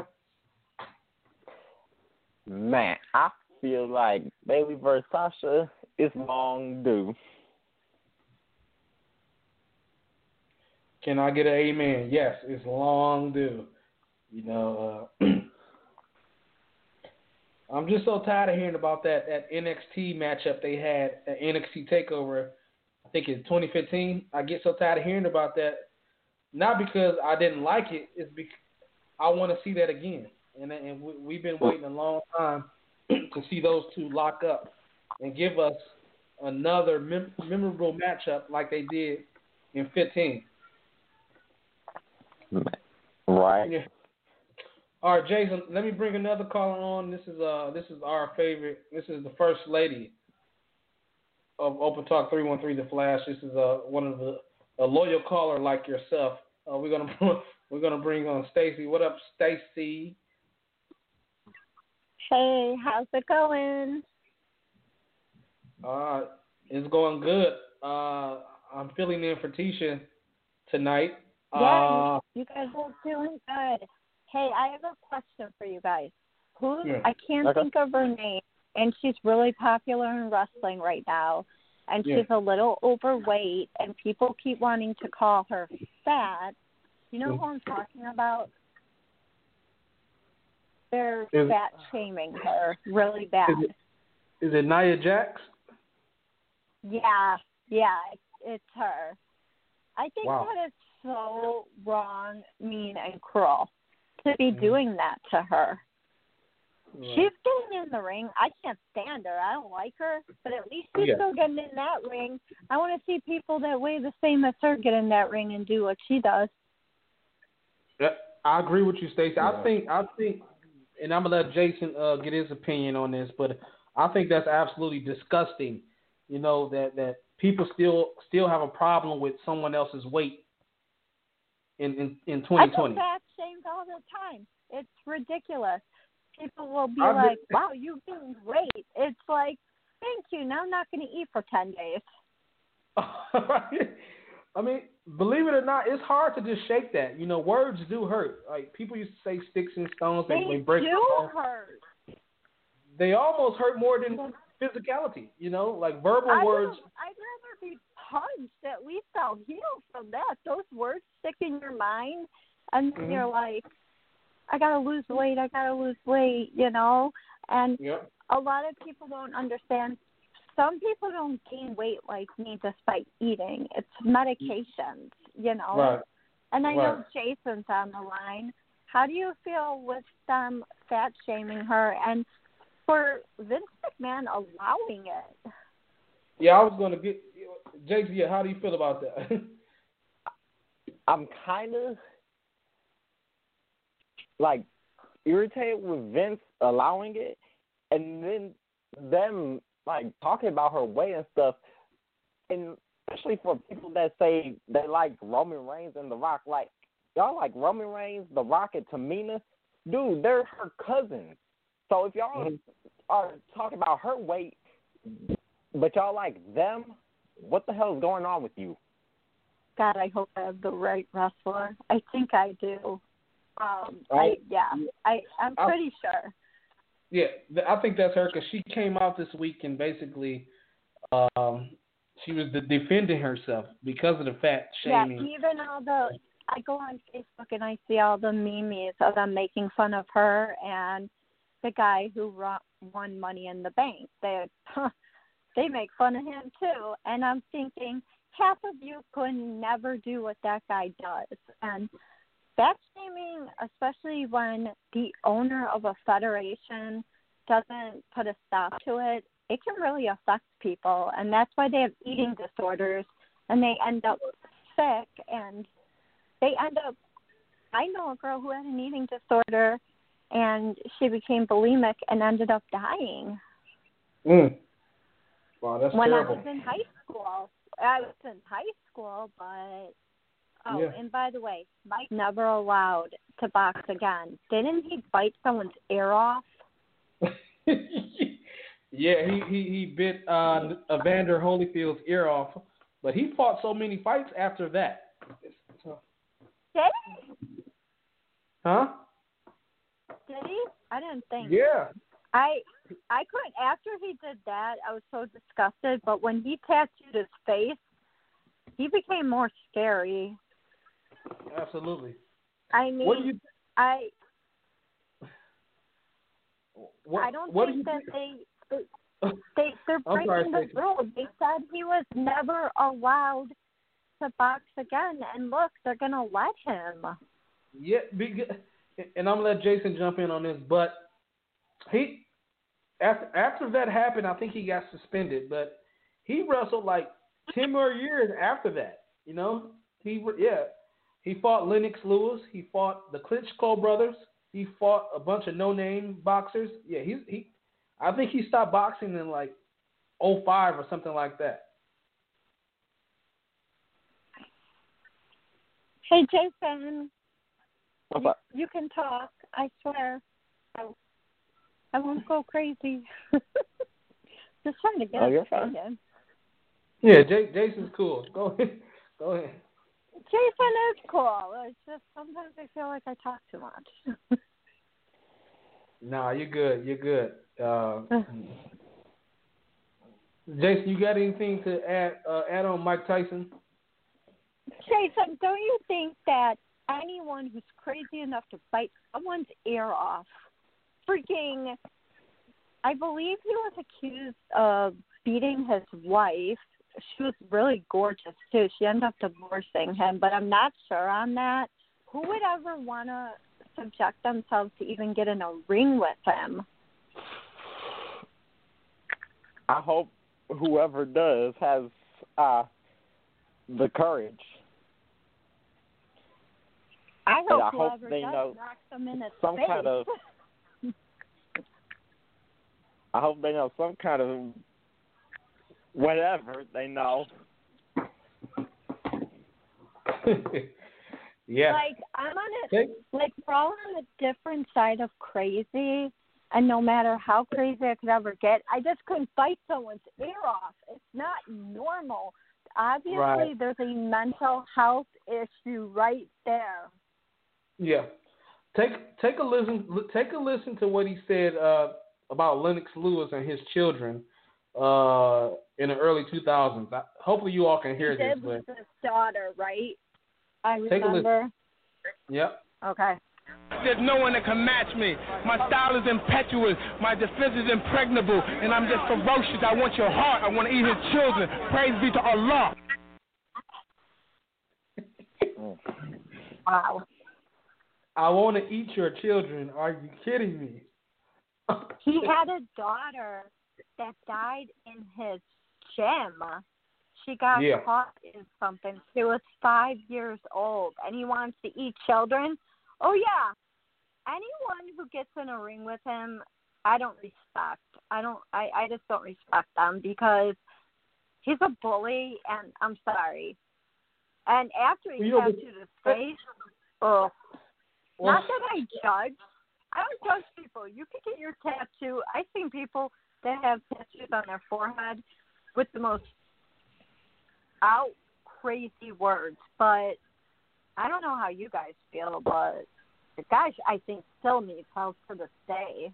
Man, I feel like Bayley versus Sasha is long due. Can I get an amen? Yes, it's long due. You know, uh, I'm just so tired of hearing about that, that N X T matchup they had at N X T TakeOver, I think in twenty fifteen. I get so tired of hearing about that, not because I didn't like it, it's because I want to see that again. And, and we, we've been waiting a long time to see those two lock up and give us another mem- memorable matchup like they did in fifteen. Right. Yeah. All right, Jason. Let me bring another caller on. This is uh, this is our favorite. This is the first lady of Open Talk three one three, The Flash. This is uh, one of the a loyal caller like yourself. Uh, we're gonna we're gonna bring on Stacy. What up, Stacy? Hey, how's it going? Uh, it's going good. Uh, I'm filling in for Tisha tonight. Yeah, Uh, you guys are doing good. Hey, I have a question for you guys. Who Yeah. I can't Okay. think of her name, and she's really popular in wrestling right now, and Yeah. she's a little overweight, and people keep wanting to call her fat. You know Yeah. who I'm talking about? They're Is- fat shaming her really bad. Is it, is it Nia Jax? Yeah, yeah, it's, it's her. I think Wow. that is so wrong, mean, and cruel to be Mhm. doing that to her. Right. She's getting in the ring. I can't stand her. I don't like her, but at least she's Yeah. still getting in that ring. I want to see people that weigh the same as her get in that ring and do what she does. Yeah, I agree with you, Stacey. Yeah. I think I think, and I'm gonna let Jason uh, get his opinion on this, but I think that's absolutely disgusting. You know that, that people still still have a problem with someone else's weight in in, in twenty twenty. I get fat shamed all the time. It's ridiculous. People will be I like, get- "Wow, you gained weight." It's like, thank you. Now I'm not going to eat for ten days. I mean, believe it or not, it's hard to just shake that. You know, words do hurt. Like people used to say, "Sticks and stones they, They they break." do bones. hurt. They almost hurt more than physicality. You know, like verbal I words. would, I'd rather be punched. At least I'll heal from that. Those words stick in your mind, and then Mhm. you're like, I gotta lose weight. I gotta lose weight. You know, and Yep. a lot of people don't understand. Some people don't gain weight like me just by eating. It's medications. You know. Right. And I know Right. Jason's on the line. How do you feel with them fat shaming her and for Vince McMahon allowing it? Yeah, I was going to get J C. How do you feel about that? I'm kind of like irritated with Vince allowing it, and then them like talking about her weight and stuff, and especially for people that say they like Roman Reigns and The Rock. Like y'all like Roman Reigns, The Rock, and Tamina, dude, they're her cousins. So if y'all Mm-hmm. are talking about her weight, but y'all like them, what the hell is going on with you? God, I hope I have the right wrestler. I think I do. Um, Oh, I yeah, I I'm I- pretty sure. Yeah, th- I think that's her because she came out this week and basically um, she was de- defending herself because of the fat shaming. Yeah, even all the I go on Facebook and I see all the memes of them making fun of her and the guy who ro- won Money in the Bank. They they make fun of him too, and I'm thinking half of you could never do what that guy does. And fat shaming, especially when the owner of a federation doesn't put a stop to it, it can really affect people, and that's why they have eating disorders, and they end up sick, and they end up. I know a girl who had an eating disorder, and she became bulimic and ended up dying. Mm. Wow, that's when terrible. I was in high school. I was in high school, but oh, Yeah. and by the way, Mike never allowed to box again. Didn't he bite someone's ear off? Yeah, he he, he bit uh, Evander Holyfield's ear off, but he fought so many fights after that. So, Did he? huh? Did he? I didn't think. Yeah. I I couldn't. After he did that, I was so disgusted. But when he tattooed his face, he became more scary. Absolutely. I mean, What do you? I What, I don't what think do you that they they, they they're I'm breaking sorry, the Stacey. rules. They said he was never allowed to box again, and look, they're gonna let him. Yeah, big, and I'm gonna let Jason jump in on this, but he after after that happened, I think he got suspended, but he wrestled like ten more years after that. You know, he yeah, he fought Lennox Lewis, he fought the Klitschko brothers, he fought a bunch of no-name boxers. Yeah, he he, I think he stopped boxing in like oh five or something like that. Hey, Jason, What's you, up? you can talk. I swear. Oh. I won't go crazy. Just trying to get Oh, it you're fine. again. Yeah, J- Jason's cool. Go ahead. Go ahead. Jason is cool. It's just sometimes I feel like I talk too much. Nah, you're good. You're good. Uh, Jason, you got anything to add uh, add on Mike Tyson? Jason, don't you think that anyone who's crazy enough to bite someone's ear off, freaking, I believe he was accused of beating his wife. She was really gorgeous, too. She ended up divorcing him, but I'm not sure on that. Who would ever want to subject themselves to even get in a ring with him? I hope whoever does has uh, the courage. I And hope I hope whoever they does know knocks them in his some face. kind of. I hope they know some kind of whatever they know. Yeah. Like, I'm on it. Like, we're all on a different side of crazy, and no matter how crazy I could ever get, I just couldn't bite someone's ear off. It's not normal. Obviously, Right. there's a mental health issue right there. Yeah. Take take a listen. Take a listen to what he said uh, about Lennox Lewis and his children uh, in the early two thousands. I, hopefully, you all can hear He this. did But with his daughter, right? I Take a listen. remember. Yep. Okay. There's no one that can match me. My style is impetuous. My defense is impregnable. And I'm just ferocious. I want your heart. I want to eat his children. Praise be to Allah. Wow. I want to eat your children. Are you kidding me? He had a daughter that died in his gym. She got Yeah. caught in something. She was five years old, and he wants to eat children. Oh, yeah. Anyone who gets in a ring with him, I don't respect. I don't. I, I just don't respect them because he's a bully, and I'm sorry. And after he You know, got but- to the stage, oh, Well- not that I judge. I don't judge people. You can get your tattoo. I've seen people that have tattoos on their forehead with the most out crazy words, but I don't know how you guys feel, but the guy, I think, still needs help to this day.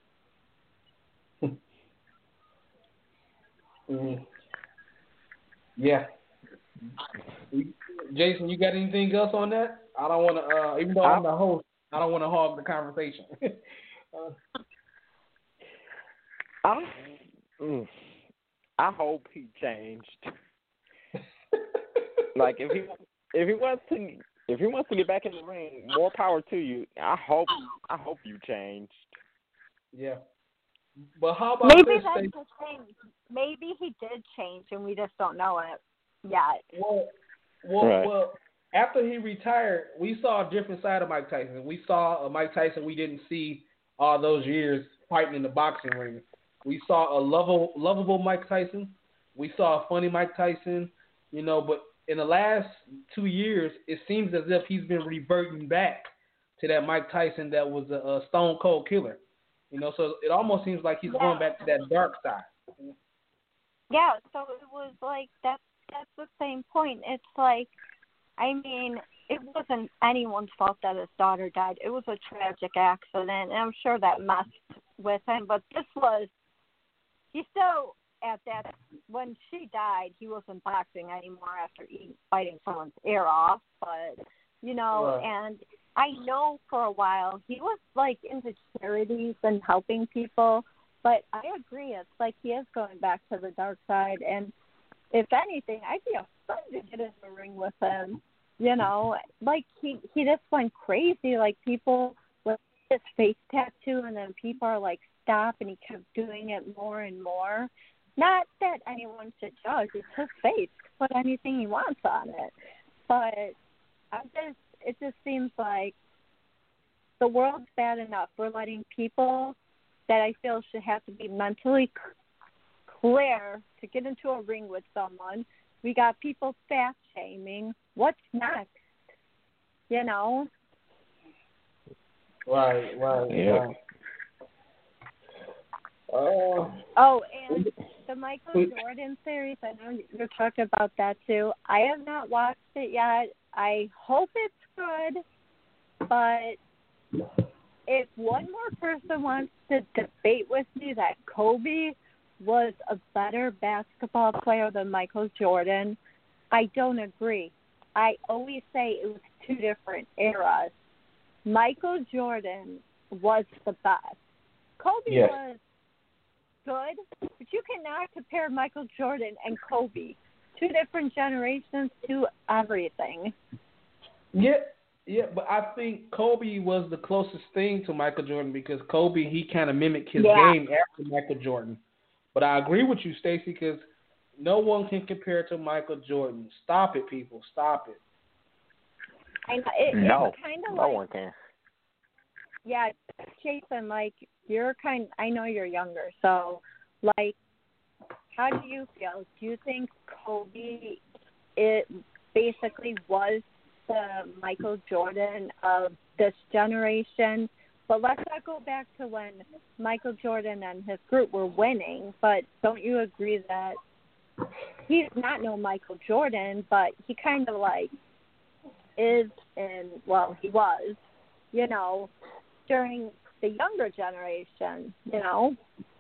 Mm. Yeah. Jason, you got anything else on that? I don't want to, uh, even though I'm the host, I don't want to hog the conversation. uh, I, mm, I hope he changed. Like if he if he wants to if he wants to get back in the ring, more power to you. I hope I hope you changed. Yeah. But how about Maybe this? that's thing? the thing. Maybe he did change, and we just don't know it yet. Well, well, Right. well. After he retired, we saw a different side of Mike Tyson. We saw a Mike Tyson we didn't see all those years fighting in the boxing ring. We saw a lovable, lovable Mike Tyson. We saw a funny Mike Tyson. You know, but in the last two years, it seems as if he's been reverting back to that Mike Tyson that was a, a stone cold killer. You know, so it almost seems like he's Yeah. going back to that dark side. Yeah, so it was like that's that's the same point. It's like, I mean, it wasn't anyone's fault that his daughter died. It was a tragic accident, and I'm sure that messed with him. But this was, he still, at that, when she died, he wasn't boxing anymore after eating, biting someone's ear off. But, you know, Right. and I know for a while he was, like, into charities and helping people. But I agree, it's like he is going back to the dark side. And if anything, I'd be fun to get in the ring with him. You know, like he, he just went crazy. Like people with his face tattoo, and then people are like, stop, and he kept doing it more and more. Not that anyone should judge. It's his face. Put anything he wants on it. But I just, it just seems like the world's bad enough. We're letting people that I feel should have to be mentally clear to get into a ring with someone. We got people fat shaming. What's next? You know? Right, right, Yeah. right. Uh, oh, and the Michael Jordan series, I know you're talking about that too. I have not watched it yet. I hope it's good, but if one more person wants to debate with me that Kobe was a better basketball player than Michael Jordan, I don't agree. I always say it was two different eras. Michael Jordan was the best. Kobe yes. was good, but you cannot compare Michael Jordan and Kobe. Two different generations, to everything. Yeah, yeah, but I think Kobe was the closest thing to Michael Jordan because Kobe, he kind of mimicked his yeah. game after Michael Jordan. But I agree with you, Stacey, because no one can compare to Michael Jordan. Stop it, people. Stop it. I know. It, no, it's kind of no like, one can. Yeah, Jason, like, you're kind I know you're younger, so, like, how do you feel? Do you think Kobe, it basically was the Michael Jordan of this generation? But let's not go back to when Michael Jordan and his group were winning, but don't you agree that he's not no Michael Jordan, but he kind of, like, is, and, well, he was, you know, during the younger generation, you know?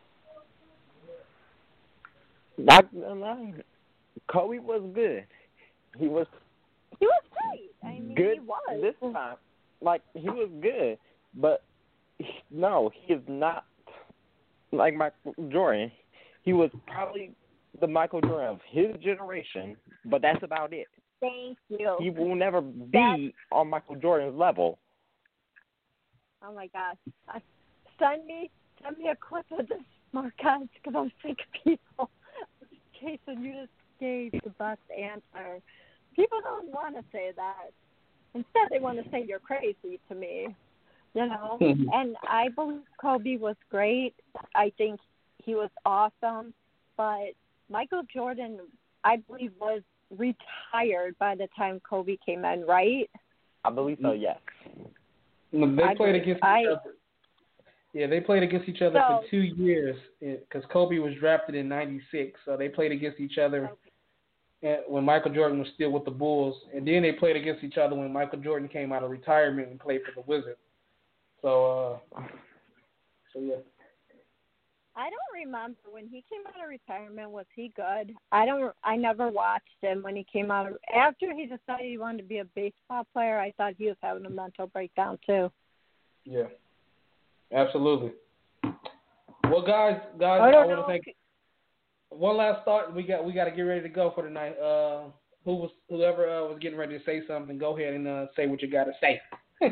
Not lying. Kobe was good. He was. He was great. I mean, good he was. This time, like he was good, but he, no, he is not like Michael Jordan. He was probably the Michael Jordan of his generation, but that's about it. Thank you. He will never be That's... on Michael Jordan's level. Oh my gosh! Uh, send me, send me a clip of this, Marquez, because I'm sick of people. Jason, you just gave the best answer. People don't want to say that. Instead, they want to say you're crazy to me. You know. And I believe Kobe was great. I think he was awesome. But Michael Jordan, I believe, was retired by the time Kobe came in, right? I believe so. Yes. They I played believe, against I, each other. Yeah, they played against each other so, for two years because Kobe was drafted in ninety-six, so they played against each other okay. when Michael Jordan was still with the Bulls, and then they played against each other when Michael Jordan came out of retirement and played for the Wizards. So, uh, so yeah. I don't remember when he came out of retirement. Was he good? I don't. I never watched him when he came out of. After he decided he wanted to be a baseball player, I thought he was having a mental breakdown too. Yeah, absolutely. Well, guys, guys, I, I, don't I want know. to thank. One last thought. We got we got to get ready to go for tonight. Uh, who was whoever uh, was getting ready to say something? Go ahead and uh, say what you got to say.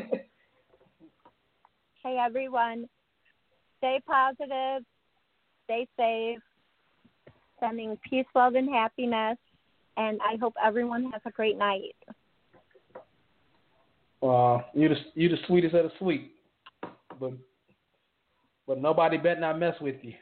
Hey everyone, stay positive. Stay safe, sending peace, love, and happiness, and I hope everyone has a great night. Uh, you the you the sweetest of the sweet, but but nobody better not mess with you.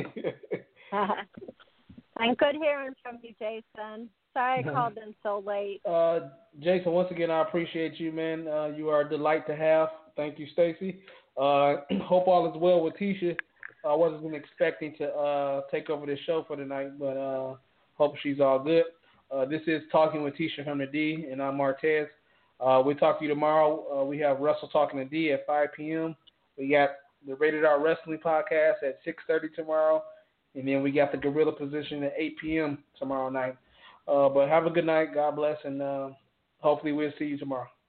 I'm good hearing from you, Jason. Sorry I called in so late. Uh, Jason, once again, I appreciate you, man. Uh, you are a delight to have. Thank you, Stacey. Uh, hope all is well with Tisha. I wasn't expecting to uh, take over this show for tonight, but uh, hope she's all good. Uh, this is Talking with Tisha from the D, and I'm Martez. Uh, we'll talk to you tomorrow. Uh, we have Russell Talking to D at five p.m. We got the Rated R Wrestling Podcast at six thirty tomorrow, and then we got the Gorilla Position at eight p.m. tomorrow night. Uh, but have a good night. God bless, and uh, hopefully we'll see you tomorrow.